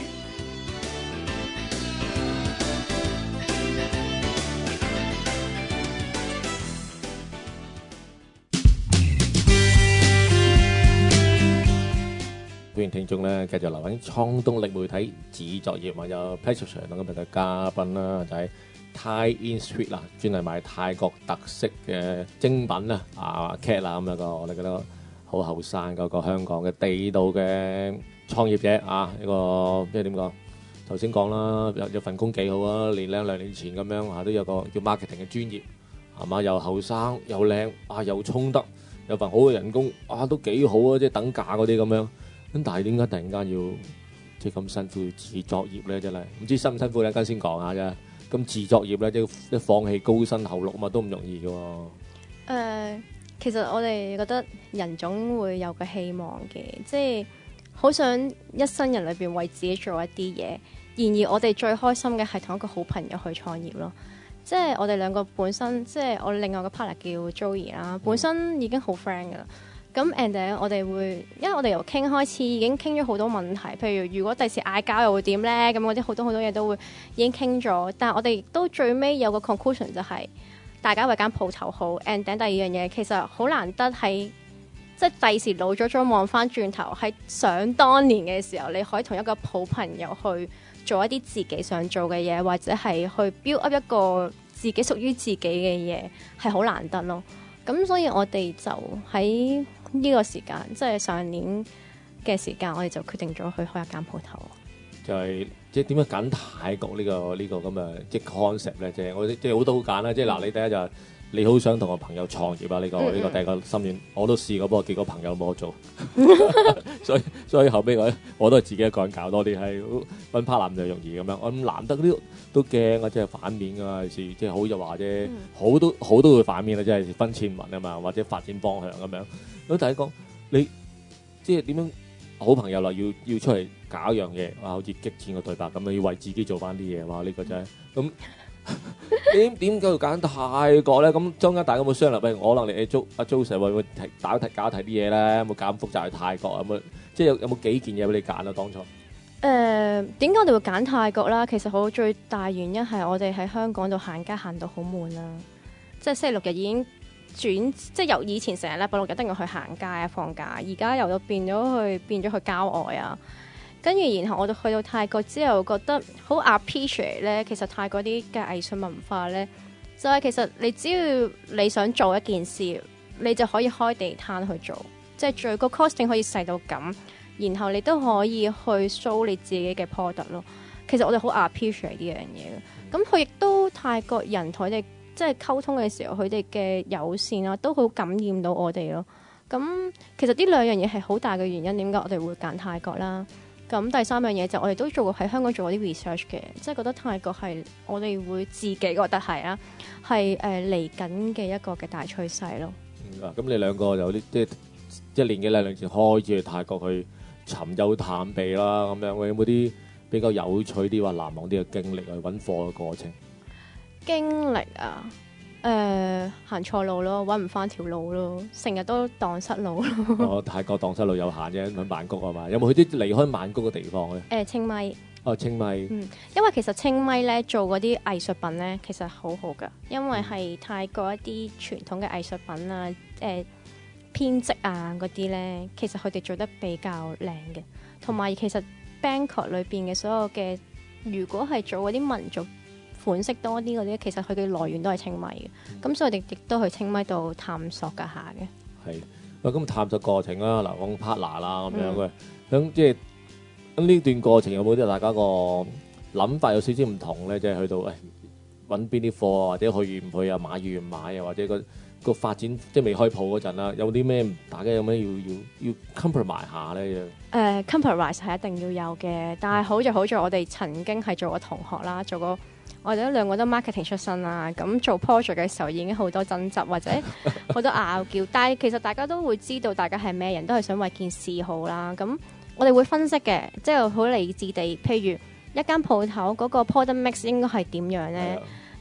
歡迎聽眾咧，繼續留喺創動力媒體自作業，我有 Patrick 同今日嘅嘉賓啦，就係 Thai In Street 啦，專係賣泰國特色嘅精品啦，啊 Cat 啦咁樣個，我哋覺得好後生嗰個香港嘅地道嘅創業者啊，一個即係點講？頭先講啦，有有份工幾好啊，年零兩年前咁樣啊，都有個叫 marketing 嘅專業，係嘛？又後生又靚啊，又衝得，有份好嘅人工啊，都幾好啊，即係等價嗰啲咁樣。咁但係點解突然間要即係咁辛苦自作業咧？真係唔知辛唔辛苦咧？跟先講下啫。咁自作業咧，即係一放棄高薪厚祿嘛，都唔容易嘅喎。誒、 呃，其實我哋覺得人總會有個希望嘅，即係好想一生人裏邊為自己做一啲嘢。然而我哋最開心嘅係同一個好朋友去創業咯。即係我哋兩個本身，即係我另外個 partner 叫 Joey 啦，本身已經好 friend 噶啦。咁 and 我哋會，因為我哋由傾開始已經傾咗好多問題，譬如如果第時嗌交又會點呢？咁嗰啲好多好多嘢都會已經傾咗。但係我哋亦都最尾有個 conclusion 就係、是、大家為間鋪頭好。and 第二樣嘢其實好難得喺即係第時老咗再望翻轉頭，喺想當年嘅時候，你可以同一個好朋友去做一啲自己想做嘅嘢，或者係去 build up 一個自己屬於自己嘅嘢，係好難得咯。咁所以我哋就喺呢個時間，即係上年嘅時間，我哋就決定咗去開一間鋪頭。 就係即係點樣揀泰國呢個呢個咁嘅即係 concept 咧？即係我即係好多好揀啦。即係嗱，你第一就係你好想同個朋友創業啊！呢個呢個第一個心願，我都試過，不過結果朋友冇得做，所以所以後尾我我都係自己一個人搞多啲，係揾 partner 就容易咁樣。我咁難得呢都驚啊！即係反面㗎嘛，有時即係好就話啫，好都好都會反面啊！即係分錢運啊嘛，或者發展方向咁樣。咁第一個你即係點樣好朋友啦？要要出嚟搞一樣嘢，哇！好似激戰嘅對白咁，你要為自己做翻啲嘢，哇！呢個真係咁。點點解要揀泰國咧？咁中間大家有冇商量？譬如我可能你阿 Jo 阿 Joseph 會唔會打題搞題啲嘢咧？有冇搞咁複雜去泰國？有冇即係有有冇幾件嘢俾你揀啊？當初誒點解我哋會揀泰國啦？其實好最大原因係我哋喺香港度行街行到好悶啦，即係星期六日已經轉，即係由以前成日禮拜六日一定要去行街啊放假，而家又到變咗去變咗去郊外啊。跟住，然後我哋去到泰國之後，覺得好 appreciate 咧。其實泰國啲嘅藝術文化咧，就係、是、其實你只要你想做一件事，你就可以開地攤去做，即係最個 costing 可以細到咁，然後你都可以去 show 你自己嘅 product 咯。其實我哋好 appreciate 呢樣嘢嘅。咁佢亦都泰國人同佢哋即係溝通嘅時候，佢哋嘅友善啊，都好感染到我哋咯。咁其實呢兩樣嘢係好大嘅原因，點解我哋會揀泰國啦？咁第三樣嘢就我哋都做過喺香港做過啲 research 嘅，即係覺得泰國係我哋會自己覺得係啦，係誒嚟緊嘅一個嘅大趨勢咯。 啊、嗯，咁你兩個有啲即係一年幾兩年前開始去泰國去尋幽探秘啦，咁樣有冇啲比較有趣啲或難忘啲嘅經歷去揾貨嘅過程？ 經歷啊，誒、呃、行錯路咯，揾唔翻條路咯，成日都蕩失路咯。 我、哦、泰國蕩失路有限啫，去曼谷啊嘛，有冇去啲離開曼谷嘅地方咧？誒、 呃，清邁。 哦，清邁。嗯， 因為其實清邁咧做嗰啲藝術品咧，其實好好噶，因為係泰國一啲傳統嘅藝術品啊，誒、呃、編織啊嗰啲咧，其實佢哋做得比較靚嘅，同埋其實 Bangkok 裏邊嘅所有嘅，如果係做嗰啲民族款式多啲嗰啲，其實佢嘅來源都係清邁嘅，咁、嗯、所以我哋亦都去清邁度探索㗎下嘅。係， 啊咁探索過程啦，嗱講 partner 啦咁樣嘅，咁即係咁呢段過程有冇啲大家個諗法有少少唔同咧？即係去到誒揾邊啲貨啊，或者去唔去啊，買與唔買啊，或者個個發展即係未開鋪嗰陣啦，有啲咩大家有咩要要要 compromise 下咧？ 誒 compromise 係一定要有嘅，但係好在好在我哋曾經係做過同學啦，做過。我哋都兩個都 marketing 出身啦，咁做 project 嘅時候已經好多爭執或者好多拗撬，但係其實大家都會知道大家係咩人，都係想為件事好啦。咁我哋會分析嘅，即係好理智地，譬如一間鋪頭嗰個 product mix 應該係點樣呢？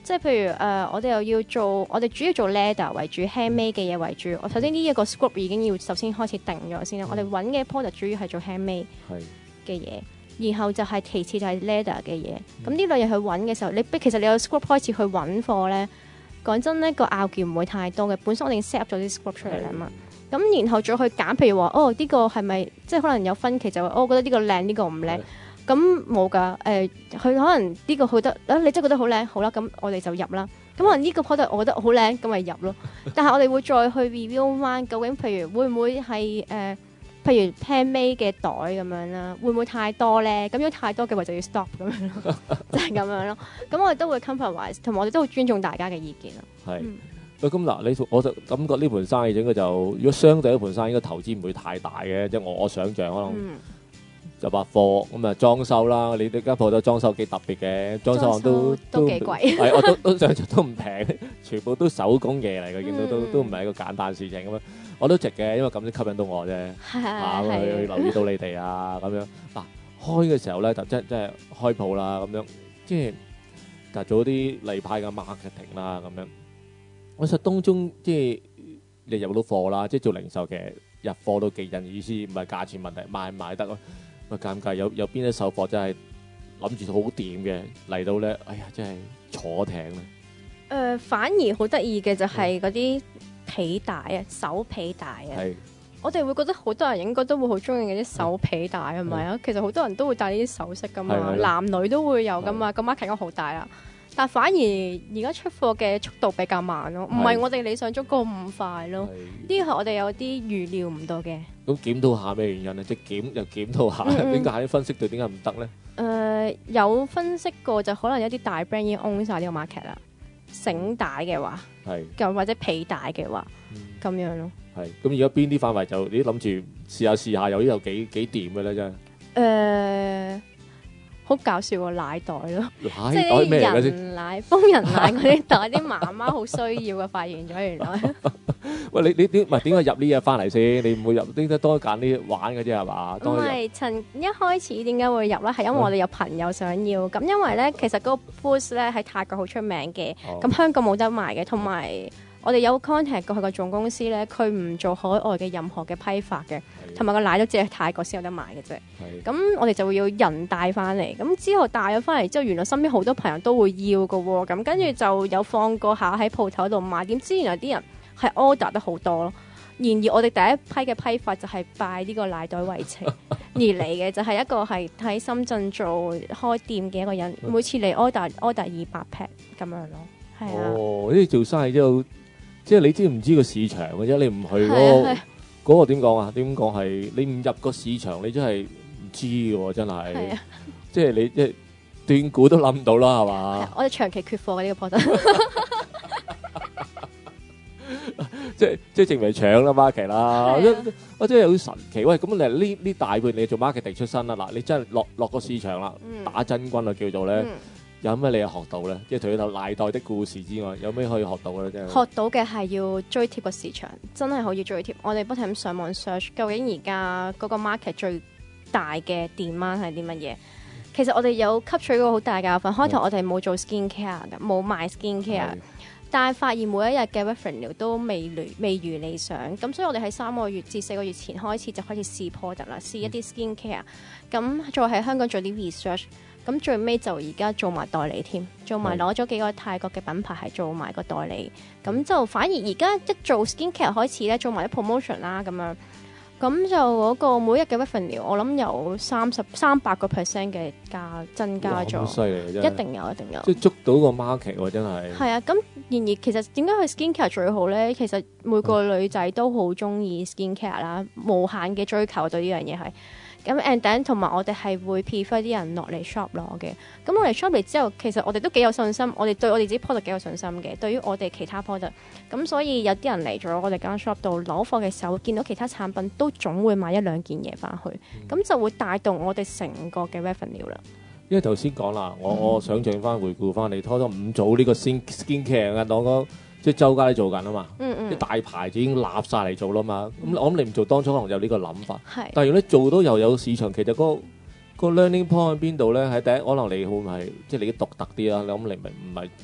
即係譬如誒、呃，我哋又要做，我哋主要做 leather 為主 handmade 嘅嘢為主。我首先呢一個 scope 已經要首先開始定咗先啦。我哋揾嘅 product 主要係做 handmade 係嘅嘢，然後就係其次就係 leather 嘅嘢。咁呢兩樣去揾嘅時候，你其實你有 scope 開始去揾貨咧，講真咧個拗撬唔會太多嘅。本身我哋已經 set up 咗啲 scope 出嚟啦嘛。咁然後再去揀，譬如話哦呢、呢個係咪即係可能有分歧就話、哦，我覺得呢個靚，呢、呢個唔靚。咁冇㗎，誒佢、呃、可能呢個好得，啊你真係覺得好靚，好啦，咁我哋就入啦。咁可能呢個 product 我覺得好靚，咁咪入咯。但係我哋會再去 review 翻，究竟譬如會唔會係誒、呃，譬如 handmade 嘅袋咁樣啦，會唔會太多咧？咁如果太多嘅話就要 stop 咁樣咯，就係咁樣咯。咁我哋都會 compromise，同埋我哋都會尊重大家嘅意見咯。 係。 嗯喂，咁嗱，你我就感覺呢盤生意應該就，如果相對一盤生意，應該投資唔會太大嘅，即係我我想象可能。 嗯就百貨咁啊，裝修啦，你呢間鋪頭裝修幾特別嘅，裝修都都幾貴， 係我都都想象都唔平，全部都手工嘢嚟嘅，見到嗯都都唔係一個簡單事情咁樣，我都值嘅，因為咁先吸引到我啫， 係嚇係去去留意到你哋啊咁樣。嗱，開嘅時候咧就即即係開鋪啦咁樣，即係就做啲例牌嘅 marketing 啦咁樣。我實當中即係你入到貨啦，即係做零售嘅入貨都幾印意思，唔係價錢問題，賣唔賣得咯。咪尷尬，有有邊一手貨真係諗住好掂嘅嚟到咧，哎呀真係坐艇咧。誒、 呃，反而好得意嘅就係嗰啲皮帶啊，手皮帶啊。 係。 我哋會覺得好多人應該都會好中意嗰啲手皮帶係咪啊？其實好多人都會戴呢啲首飾噶嘛， 係係男女都會有噶嘛，個 market 應該好大啊。但反而而家出貨嘅速度比較慢咯，唔係我哋理想中咁快咯。呢個係我哋有啲預料唔到嘅。 咁檢討下咩原因咧？即係檢又檢討下，點解分析到點解唔得咧？ 誒有分析過，就可能有啲大 brand 已經 own 曬呢個 market 啦。繩帶嘅話， 係咁或者皮帶嘅話，咁樣咯。 係咁，而家邊啲範圍就你諗住試下試下，有啲有幾幾掂嘅咧，真係。 誒。好搞笑個奶袋咯，即係係咩嚟嘅先？ 人奶、瘋人奶嗰啲袋，啲媽媽好需要嘅，發現咗原來。 喂，你你點唔係點解入呢嘢翻嚟先？你唔會入呢啲多揀啲玩嘅啫係嘛？ 唔係，曾一開始點解會入咧？係因為我哋有朋友想要，咁因為咧其實嗰個 Boost 咧喺泰國好出名嘅，咁、 哦、 香港冇得賣嘅，同埋我哋有 contact 過佢個總公司咧，佢唔做海外嘅任何嘅批發嘅。同埋個奶都只係泰國先有得賣嘅啫，咁我哋就會要人帶翻嚟，咁之後帶咗翻嚟之後，原來身邊好多朋友都會要嘅喎，咁跟住就有放過下喺鋪頭度賣，點知原來啲人係 order 得好多咯。然而我哋第一批嘅批發就係拜呢個奶袋為情而嚟嘅，就係一個係喺深圳做開店嘅一個人，每次嚟 order order 二百 pack 咁樣咯，係啊。 哦，呢啲做生意之後，即係你知唔知個市場嘅啫？你唔去嗰個。嗰個點講啊？點講係你唔入個市場，你真係唔知嘅喎，真係。係啊，即係你即係斷估都諗唔到啦，係嘛？ 我哋長期缺貨嘅呢個 product， 即係即係證明搶啦 market 啦。我真係好神奇。喂，咁你呢呢大半你做 marketing 出身啦，嗱，你真係落落個市場啦， 嗯、 打真軍啊叫做咧。嗯有咩你又學到咧？即係除咗奶袋的故事之外，有咩可以學到咧？真係學到嘅係要追貼個市場，真係可以追貼。我哋不停咁上網 search，究竟而家嗰個 market 最大嘅 demand 係啲乜嘢？其實我哋有吸取過好大教訓。開頭我哋冇做 skin care 嘅，冇賣 skin care，但係發現每一日嘅 revenue 都未未如理想。咁所以我哋喺三個月至四個月前開始就開始試 product 啦，試一啲 skin care。咁再喺香港做啲 research。咁最尾就而家做埋代理添，做埋攞咗幾個泰國嘅品牌係做埋個代理，咁就反而而家一做 skin care 開始咧，做埋啲 promotion 啦咁樣，咁就嗰個每日嘅 revenue 我諗有三十三百個 percent 嘅加增加咗， 好犀利， 一定有一定有， 即係捉到個 market 喎，真係。 係啊，咁然而其實點解佢 skin care 最好咧？其實每個女仔都好中意 skin care 啦，無限嘅追求對呢樣嘢係。咁 and then 同埋我哋係會 prefer 啲人落嚟 shop 攞嘅，咁落嚟 shop 嚟之後，其實我哋都幾有信心，我哋對我哋自己 product 幾有信心嘅，對於我哋其他 product，咁所以有啲人嚟咗我哋間 shop 度攞貨嘅時候，見到其他產品都總會買一兩件嘢翻去，咁、嗯、就會帶動我哋成個嘅 revenue 啦。 因為頭先講啦，我、嗯、我想象翻回顧翻你拖咗五組呢個 skin skin care 嘅，當個即係周街都做緊啊嘛，啲、嗯嗯、大牌子已經立晒嚟做啦嘛，咁、嗯、我諗你唔做當初可能有呢個諗法，但係如果你做到又有市場，其實嗰、那個、個 learning point 喺邊度咧？喺第一可能你會唔係即係你啲獨特啲啦，你諗你唔唔係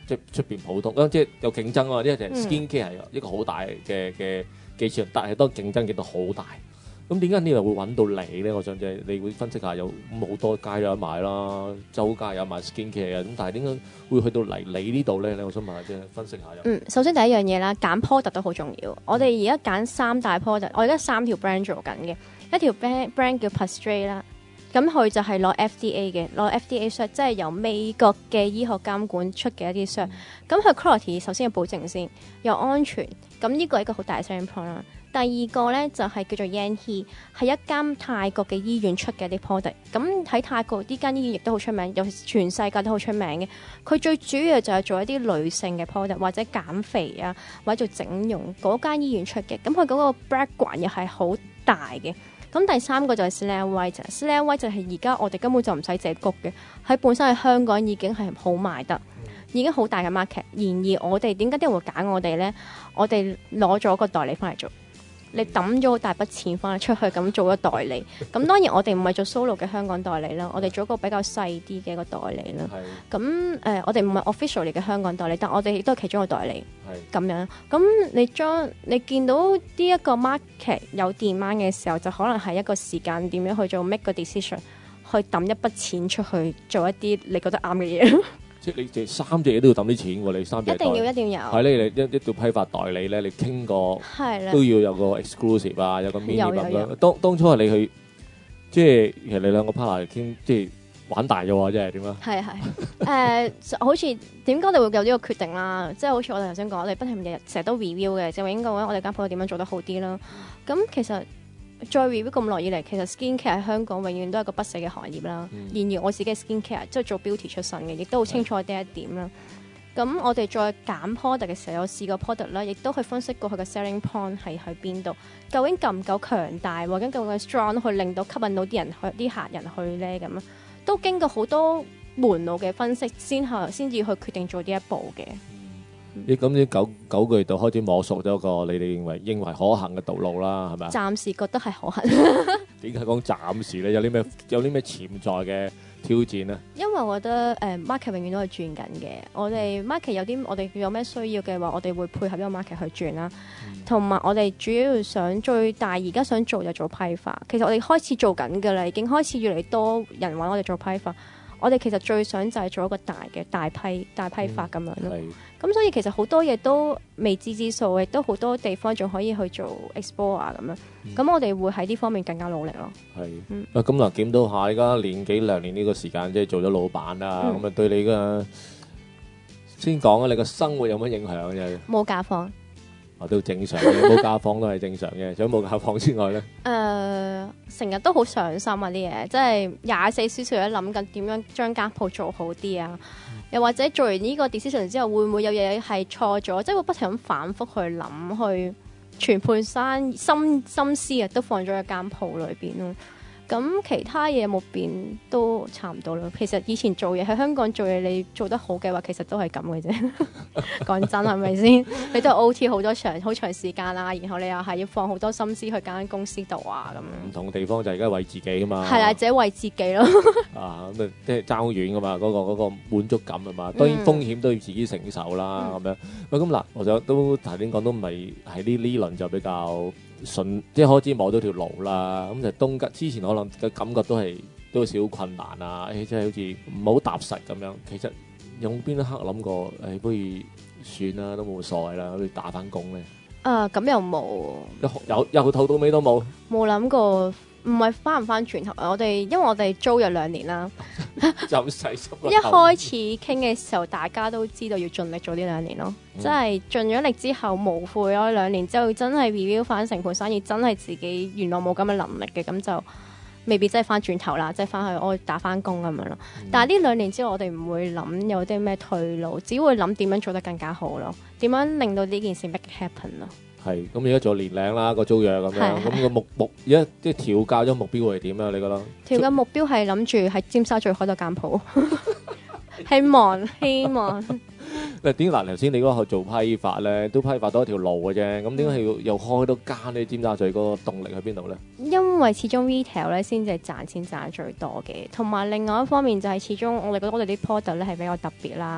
即係出邊普通，因即係有競爭啊嘛。因為其實嗯 skin care 係一個好大嘅嘅嘅市場，但係當競爭極度好大。咁點解呢度會揾到你咧？我想即係你會分析下，有咁好多街有得賣啦，周街有賣 skin care 嘅，咁但係點解會去到嚟你呢度咧？我想問下即係分析下有。 嗯，首先第一樣嘢啦，揀 product 都好重要。我哋而家揀三大 product，我而家三條 brand 做緊嘅，一條 brand brand 叫 Pastrade 啦，咁佢就係攞 F D A 嘅，攞 F D A cert，即係由美國嘅醫學監管出嘅一啲 cert。咁佢 quality 首先要保證先，又安全，咁呢個係一個好大嘅 selling point 啦。第二個咧就係、是、叫做 Yanhe， 係一間泰國嘅醫院出嘅啲 product。咁喺泰國呢間醫院亦都好出名，尤其全世界都好出名嘅。佢最主要就係做一啲女性嘅 product，或者減肥啊，或者做整容嗰間醫院出嘅。咁佢嗰個 background 又係好大嘅。咁第三個就係 Selena White，Selena White 就係而家我哋根本就唔使借谷嘅，喺本身喺香港已經係好賣得，已經好大嘅 market。然而我哋點解啲人會揀我哋呢？我哋攞咗個代理翻嚟做。你抌咗好大筆錢翻出去咁做咗代理，咁當然我哋唔係做 solo 嘅香港代理啦，我哋做一個比較細啲嘅一個代理啦。咁誒、呃，我哋唔係 official 嚟嘅香港代理，但我哋亦都係其中一個代理。咁樣，咁你將你見到呢一個 market 有 demand 嘅時候，就可能係一個時間點樣去做 make 個 decision，去抌一筆錢出去做一啲你覺得啱嘅嘢。 即係你哋三隻嘢都要抌啲錢喎，你三隻一定要一定要有。 係咧，你一一到批發代理咧，你傾過係都要有個 exclusive 啊，有個 mini 有有咁有樣。當當初係你去，即係其實你兩個 partner 傾，即係玩大咗喎，即係點啊？ 係係誒，好似點解我哋會有呢個決定啦？即係好似我哋頭先講，我哋不停日日成日都 review 嘅，就應該我哋間鋪點樣做得好啲啦。咁其實再 review 咁耐以嚟，其實 skin care 喺香港永遠都係一個不死嘅行業啦。 嗯、 然而我自己 skin care 即係做 beauty 出身嘅，亦都好清楚呢一點啦。咁我哋再揀 product 嘅時候，有試過 product 啦，亦都去分析過佢嘅 selling point 係喺邊度，究竟夠唔夠強大，或者夠唔夠 strong 去令到吸引到啲人去啲客人去咧咁啊，都經過好多門路嘅分析先後先至去決定做呢一步嘅。 你咁啲九九個月度開始摸索咗個你哋認為認為可行嘅道路啦，係咪啊？ 暫時覺得係可行。 點解講暫時咧？有啲咩有啲咩潛在嘅挑戰咧？ 因為我覺得誒、呃、market 永遠都係轉緊嘅。我哋 market 有啲我哋有咩需要嘅話，我哋會配合呢個 market 去轉啦。同埋、嗯、我哋主要想最大而家想做就做批發。其實我哋開始做緊㗎啦，已經開始越嚟越多人揾我哋做批發。我哋其實最想就係做一個大嘅大批大批發咁樣咯。咁、嗯、所以其實好多嘢都未知之數，亦都好多地方仲可以去做 explore 啊咁樣。咁、嗯、我哋會喺呢方面更加努力咯。係。 嗯、啊咁嗱，檢討下而家年幾兩年呢個時間，即係做咗老闆啦，咁啊、嗯、對你嘅先講啊，你個生活有乜影響啫？ 冇假放。 啊，都正常嘅，冇假放都係正常嘅。除咗冇假放之外咧， 誒成日都好上心啊啲嘢，即係廿四小時都諗緊點樣將間鋪做好啲啊，嗯、又或者做完呢個 decision 之後，會唔會有嘢係錯咗？即係會不停咁反覆去諗，去全盤山心心思啊，都放咗喺間鋪裏邊咯。咁其他嘢冇變都差唔多咯。其實以前做嘢喺香港做嘢，你做得好嘅話，其實都係咁嘅啫。講真係咪先？你都係 O T 好多長好長時間啦，然後你又係要放好多心思去間公司度啊咁樣。 唔同地方就係而家為自己啊嘛。 係啦，自己為自己咯。 啊咁啊，即係爭好遠噶嘛，嗰、嗰個嗰、嗰個滿足感啊嘛。當然風險都要自己承受啦，咁、嗯、樣。喂，咁嗱，我就都頭先講都唔係喺呢呢輪就比較順，即係開始摸到條路啦。咁就東吉之前可能嘅感覺都係都有少少困難啊，誒，即係好似唔好踏實咁樣。其實有冇邊一刻諗過誒，不如算啦，都冇所謂啦，不如打翻工咧？ 啊，咁又冇， 由由頭到尾都冇， 冇諗過。唔係翻唔翻轉頭啊！我哋因為我哋租咗兩年啦， 就細心。 一開始傾嘅時候，大家都知道要盡力做呢兩年咯，嗯、即係盡咗力之後無悔咯。兩年之後真係 review 翻成盤生意，真係自己原來冇咁嘅能力嘅，咁就未必真係翻轉頭啦，即係翻去我打翻工咁樣咯。嗯、但係呢兩年之後，我哋唔會諗有啲咩退路，只會諗點樣做得更加好咯，點樣令到呢件事 make it happen 咯。係， 咁而家做年齡啦，個租約咁樣，咁個目目而家即係調教咗目標係點啊？你覺得？ 調教目標係諗住喺尖沙咀開多間鋪，希望希望。 嗱，點嗱？頭先你嗰個做批發咧，都批發到一條路嘅啫。咁點解要又開多間呢？尖沙咀嗰個動力喺邊度咧？ 因為始終 retail 咧先至係賺錢賺得最多嘅，同埋另外一方面就係始終我哋覺得我哋啲 product 咧係比較特別啦。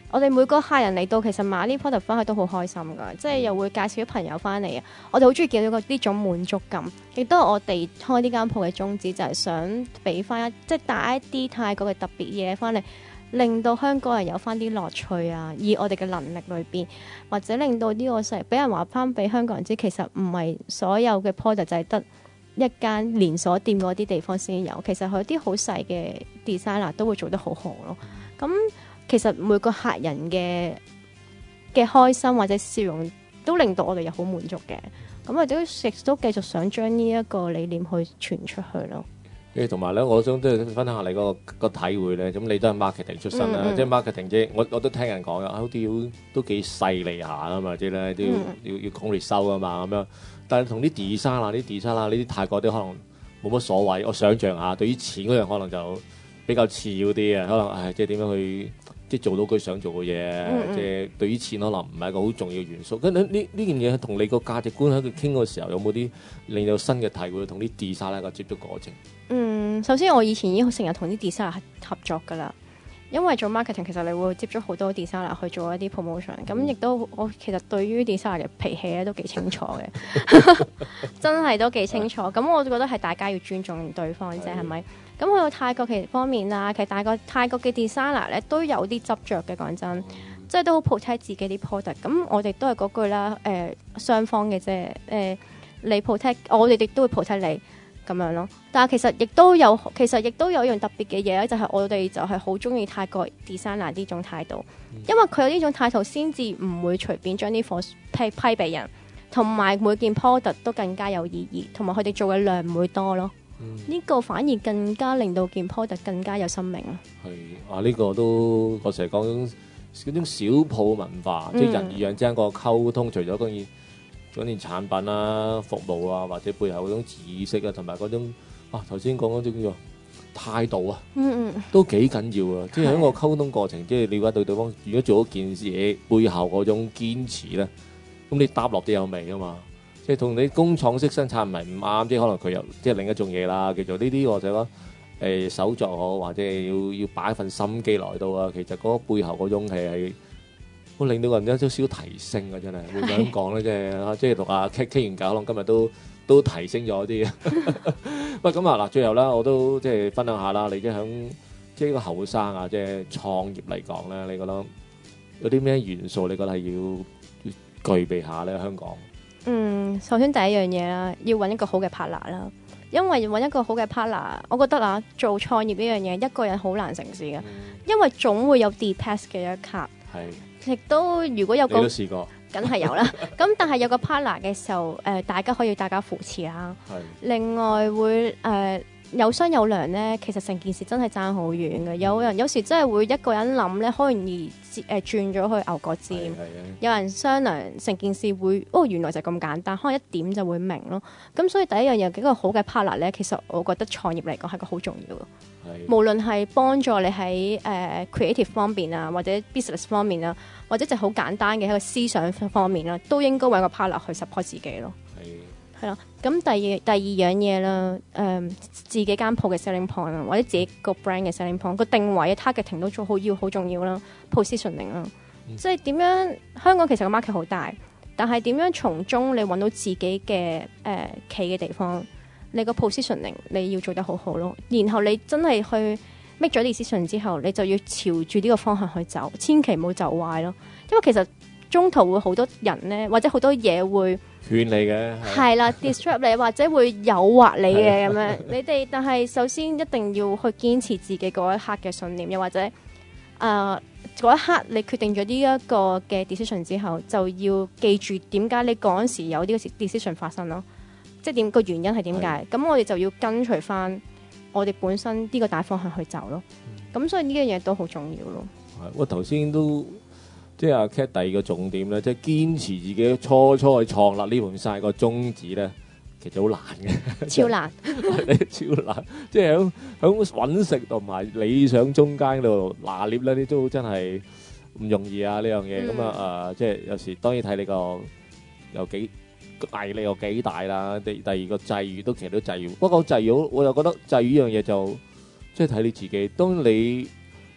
我哋每個客人嚟到，其實買呢 product 翻去都好開心㗎，即係又會介紹啲朋友翻嚟啊！我哋好中意見到個呢種滿足感，亦都係我哋開呢間鋪嘅宗旨，就係想俾翻一即係帶一啲泰國嘅特別嘢翻嚟，令到香港人有翻啲樂趣啊！以我哋嘅能力裏邊，或者令到呢個成俾人話翻俾香港人知，其實唔係所有嘅 product 就係得一間連鎖店嗰啲地方先有，其實佢啲好細嘅 designer 都會做得好好咯。咁其實每個客人嘅嘅開心或者笑容都令到我哋又好滿足嘅，咁我哋都亦都繼續想將呢一個理念去傳出去咯。 跟住同埋咧，我想都係分享下你嗰個個體會咧。咁你都係 marketing 出身啦， 嗯嗯即係 marketing 啫。我我都聽人講嘅，好似要都幾細膩下啊嘛，即係咧都要、 嗯、 要要講嚟收啊嘛咁樣。但係同啲 design 啊、啲 design 啊、呢啲泰國啲可能冇乜所謂。我想象下，對於錢嗰樣可能就比較次要啲啊。可能唉，即係點樣去即係做到佢想做嘅嘢， 嗯嗯即係對於錢可能唔係一個好重要嘅元素。咁呢呢件嘢同你個價值觀喺佢傾嘅時候，有冇啲令到新嘅體會同啲 design 一個接觸過程？ 嗯，首先我以前已經成日同啲 designer 合作㗎啦，因為做 marketing 其實你會接觸好多 designer 去做一啲 promotion，咁亦都我其實對於 designer 嘅脾氣咧都幾清楚嘅，真係都幾清楚。咁我就覺得係大家要尊重對方啫，係咪？咁去到泰國其方面啦，其實大個泰國嘅 designer 咧都有啲執着嘅，講真，即係都好 protect 自己啲 product。咁我哋都係嗰句啦，誒、呃、雙方嘅啫，誒、呃、你 protect，我哋亦都會 protect 你。咁樣咯，但係其實亦都有，其實亦都有一樣特別嘅嘢咧，就係、是、我哋就係好中意泰國 designer 呢種態度，因為佢有呢種態度，先至唔會隨便將啲貨批批俾人，同埋每件 product 都更加有意義，同埋佢哋做嘅量唔會多咯。呢、嗯、個反而更加令到件 product 更加有生命咯。係啊，呢、這個都我成日講嗰種小鋪文化，嗯、即係人與人之間個溝通，除咗當然。嗰件產品啊、服務啊，或者背後嗰種知識啊，同埋嗰種啊頭先講嗰種叫做態度啊，嗯嗯，都幾緊要啊！即係喺個溝通過程，即係了解到對方如果做一件事嘢背後嗰種堅持咧，咁你搭落啲有味啊嘛！即係同你工廠式生產唔係唔啱，即係可能佢又即係另一種嘢啦。叫做呢啲我就講誒手作好，或者要要擺一份心機來到啊。其實嗰背後嗰種係係。會令到人有少少提升啊！真係會咁講咧，即係即係同阿 K K 完偈，可能今日都都提升咗啲。喂，咁啊嗱，最後啦，我都即係分享下啦。你即係響即係呢個後生啊，即係創業嚟講咧，你覺得有啲咩元素？你覺得係要要具備下咧？香港嗯，首先第一樣嘢啦，要揾一個好嘅 partner 啦。因為揾一個好嘅 partner，我覺得啊，做創業呢樣嘢一個人好難成事嘅，嗯、因為總會有 depress 嘅一刻。係。亦都如果有個， 你都試過， 梗係有啦。咁但係有個 partner 嘅時候，誒、呃、大家可以大家扶持啦。係。另外會誒、呃、有商有量咧，其實成件事真係爭好遠嘅。有人有時真係會一個人諗咧，好容易誒轉咗去牛角尖。有人商量，成件事會哦原來就咁簡單，可能一點就會明咯。咁所以第一樣嘢幾個好嘅 partner 咧，其實我覺得創業嚟講係個好重要嘅。無論係幫助你喺誒、uh, creative 方面啊，或者 business 方面啊，或者就好簡單嘅一個思想方面啦，都應該揾個 partner 去 support 自己咯。係係啦，咁第二第二樣嘢啦，誒、呃、自己間鋪嘅 selling point 啊，或者自己個 brand 嘅 selling point，個定位嘅 targeting 都做好要好重要啦 ，positioning 啦，嗯、即係點樣香港其實個 market 好大，但係點樣從中你揾到自己嘅誒企嘅地方。你個 positioning 你要做得好好咯，然後你真係去 make 咗 decision 之後，你就要朝住呢個方向去走，千祈唔好走壞咯。因為其實中途會好多人咧，或者好多嘢會勸你嘅， 係啦，disrupt 你或者會誘惑你嘅咁樣。你哋但係首先一定要去堅持自己嗰一刻嘅信念，又或者誒嗰、呃、一刻你決定咗呢一個嘅 decision 之後，就要記住點解你嗰陣時有呢個 decision 發生咯。即係點個原因係點解？咁我哋就要跟隨翻我哋本身呢個大方向去走咯。咁、嗯、所以呢樣嘢都好重要咯。 係，我頭先都即係阿 Cat 第二個重點咧，即係堅持自己初初去創立呢盤晒個宗旨咧，其實好難嘅， 超難， 超難。即係響響揾食同埋理想中間度拿捏咧，啲都真係唔容易啊！呢樣嘢咁啊誒，即係有時當然睇你個有幾。毅力有幾大啦？第第二個際遇都其實都際遇，不過際遇我又覺得際遇呢樣嘢就即係睇你自己。當你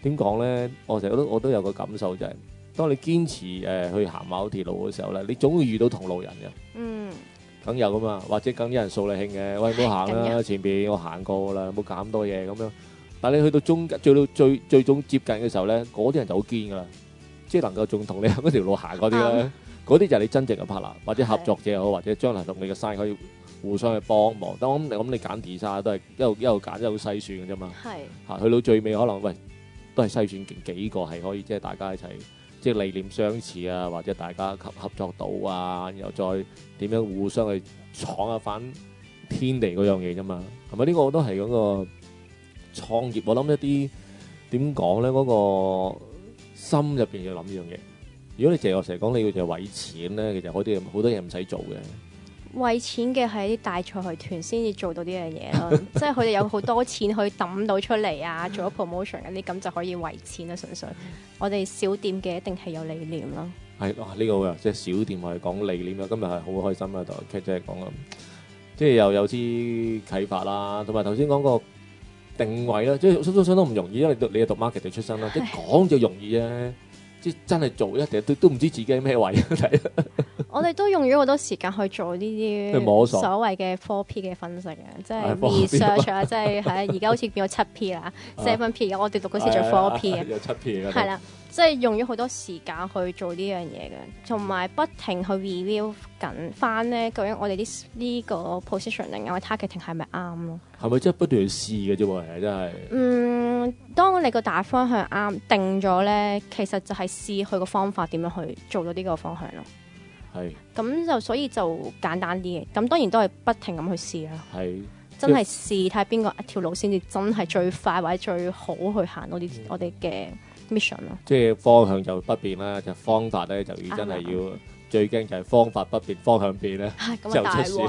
點講咧？我成日都我都有個感受就係、是，當你堅持誒、呃、去行某條路嘅時候咧，你總會遇到同路人嘅。 嗯， 梗有噶嘛，或者梗有人掃你興嘅，喂，唔好行啦，前邊我行過啦，冇搞咁多嘢咁樣。但係你去到中最到最最終接近嘅時候咧，嗰啲人就好堅噶啦，即係能夠仲同你喺嗰條路行嗰啲咧，嗰啲就係你真正嘅 partner，或者合作者又好，或者將來同你嘅 size 可以互相去幫忙。但我諗咁你揀 design 都係一路一路揀一路篩選嘅啫嘛。 係嚇，去到最尾可能喂都係篩選幾幾個係可以即係大家一齊。即係理念相似啊，或者大家合合作到啊，然後再點樣互相去闖一番天地嗰樣嘢啫嘛，係咪？呢個都係嗰個創業，我諗一啲點講咧，嗰、嗰個心入邊要諗呢樣嘢。如果你淨係我成日講你要就係為錢咧，其實好啲好多嘢唔使做嘅。 為錢嘅係啲大財團先至做到呢樣嘢咯，即係佢哋有好多錢可以抌到出嚟啊，做咗 promotion 嗰啲咁就可以為錢啦，純粹。我哋小店嘅一定係有理念咯。係哇，呢、呢個即係小店我哋講理念啊，今日係好開心啊，同 Cat 姐講咁，即係又有啲啟發啦，同埋頭先講個定位啦，即係相相都唔容易，因為你係讀 marketing 出身啦，即係講就容易啫，即係真係做一定都都唔知自己喺咩位。 我哋都用咗好多時間去做呢啲所謂嘅 four P 嘅分析嘅，即係 research 啊，即係係而家好似變咗七 P 啦，seven P 嘅，我哋讀嗰時做 four P 嘅， 有七 P 嘅， 係啦，即係用咗好多時間去做呢樣嘢嘅，同埋不停去 review 緊翻咧，究竟我哋啲呢個 positioning 啊 targeting 係咪啱咯？ 係咪真係不斷去試嘅啫喎？係真係。 嗯，當你個大方向啱定咗咧，其實就係試佢個方法點樣去做到呢個方向咯。 係， 咁就所以就簡單啲嘅，咁當然都係不停咁去試啦。 係， 真係試睇下邊個一條路先至真係最快或者最好去行到啲我哋嘅 mission 咯。 即係方向就不變啦，就方法咧就要真係要最驚就係方法不變，方向變咧就出事。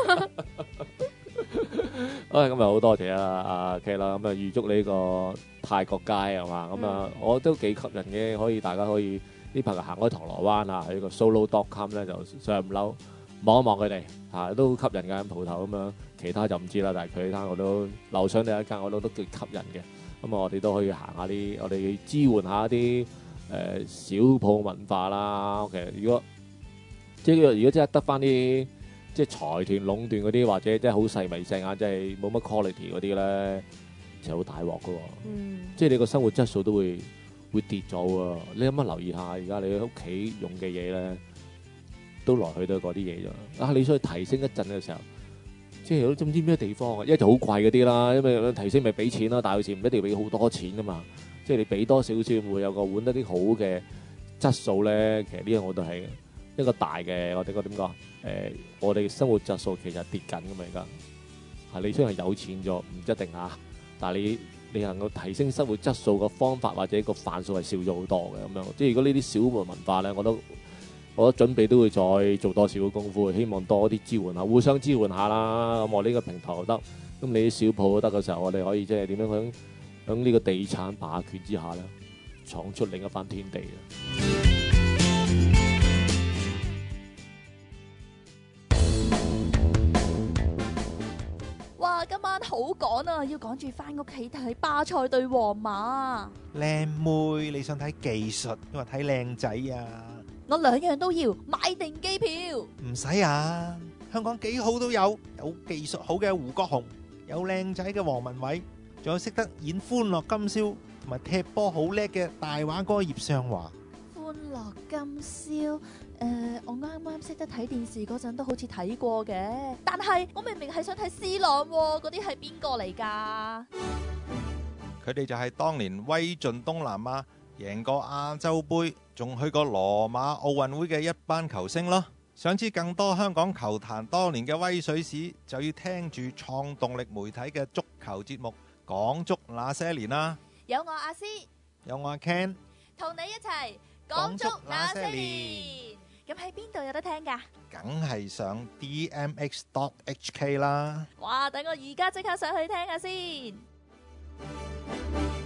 啊，咁啊好多謝啊阿 K 啦，咁啊預祝你個泰國街係嘛，咁啊我都幾吸引嘅，可以大家可以。啲朋友行開銅鑼灣啊，喺個 solo dot com 咧就上五樓望一望佢哋嚇，都吸引嘅鋪頭咁樣。其他就唔知啦，但係佢呢間我都樓上第一間我都都幾吸引嘅。咁啊，我哋都可以行下啲，我哋支援下啲誒、呃、小鋪文化啦。OK，如果即係如果真係得翻啲即係財團壟斷嗰啲，或者即係好細微細啊，即係冇乜 quality 嗰啲咧，就好大鑊噶喎。嗯，即係你個生活質素都會。會跌咗喎，你有乜留意下？而家你喺屋企用嘅嘢咧，都來去都係嗰啲嘢啫。啊，你想去提升一陣嘅時候，即係都唔知咩地方啊？一就好貴嗰啲啦，因為提升咪俾錢啦，但係有時唔一定要俾好多錢噶嘛。即係你俾多少少會有個換得啲好嘅質素咧。其實呢樣我都係一個大嘅，我哋個點講？誒、呃，我哋生活質素其實跌緊噶嘛而家。係你雖然係有錢咗，唔一定啊，但係你。你能夠提升生活質素嘅方法或者個範數係少咗好多嘅咁樣，即係如果呢啲小門文化咧，我都我都準備都會再做多少嘅功夫，希望多啲支援下，互相支援下啦。咁我呢個平台又得，咁你啲小鋪都得嘅時候，我哋可以即係點樣響響呢個地產霸權之下咧，闖出另一番天地嘅。 今晚好趕啊，要趕住翻屋企睇巴塞對皇馬。 靚妹，你想睇技術，因為睇靚仔啊？ 我兩樣都要，買定機票。 唔使啊，香港幾好都有，有技術好嘅胡國雄，有靚仔嘅黃文偉，仲有識得演歡樂今宵同埋踢波好叻嘅大話哥葉尚華。 歡樂今宵。誒、呃，我啱啱識得睇電視嗰陣都好似睇過嘅，但係我明明係想睇 C 朗喎，嗰啲係邊個嚟㗎？ 佢哋就係當年威盡東南亞，贏過亞洲杯，仲去過羅馬奧運會嘅一班球星咯。想知更多香港球壇多年嘅威水史，就要聽住創動力媒體嘅足球節目《講足那些年》啦。 有我阿詩， 有我阿 Ken， 同你一齊講足那些年。咁喺邊度有得聽㗎？ 梗係上 D M X dot H K 啦！ 哇，等我而家即刻上去聽下先。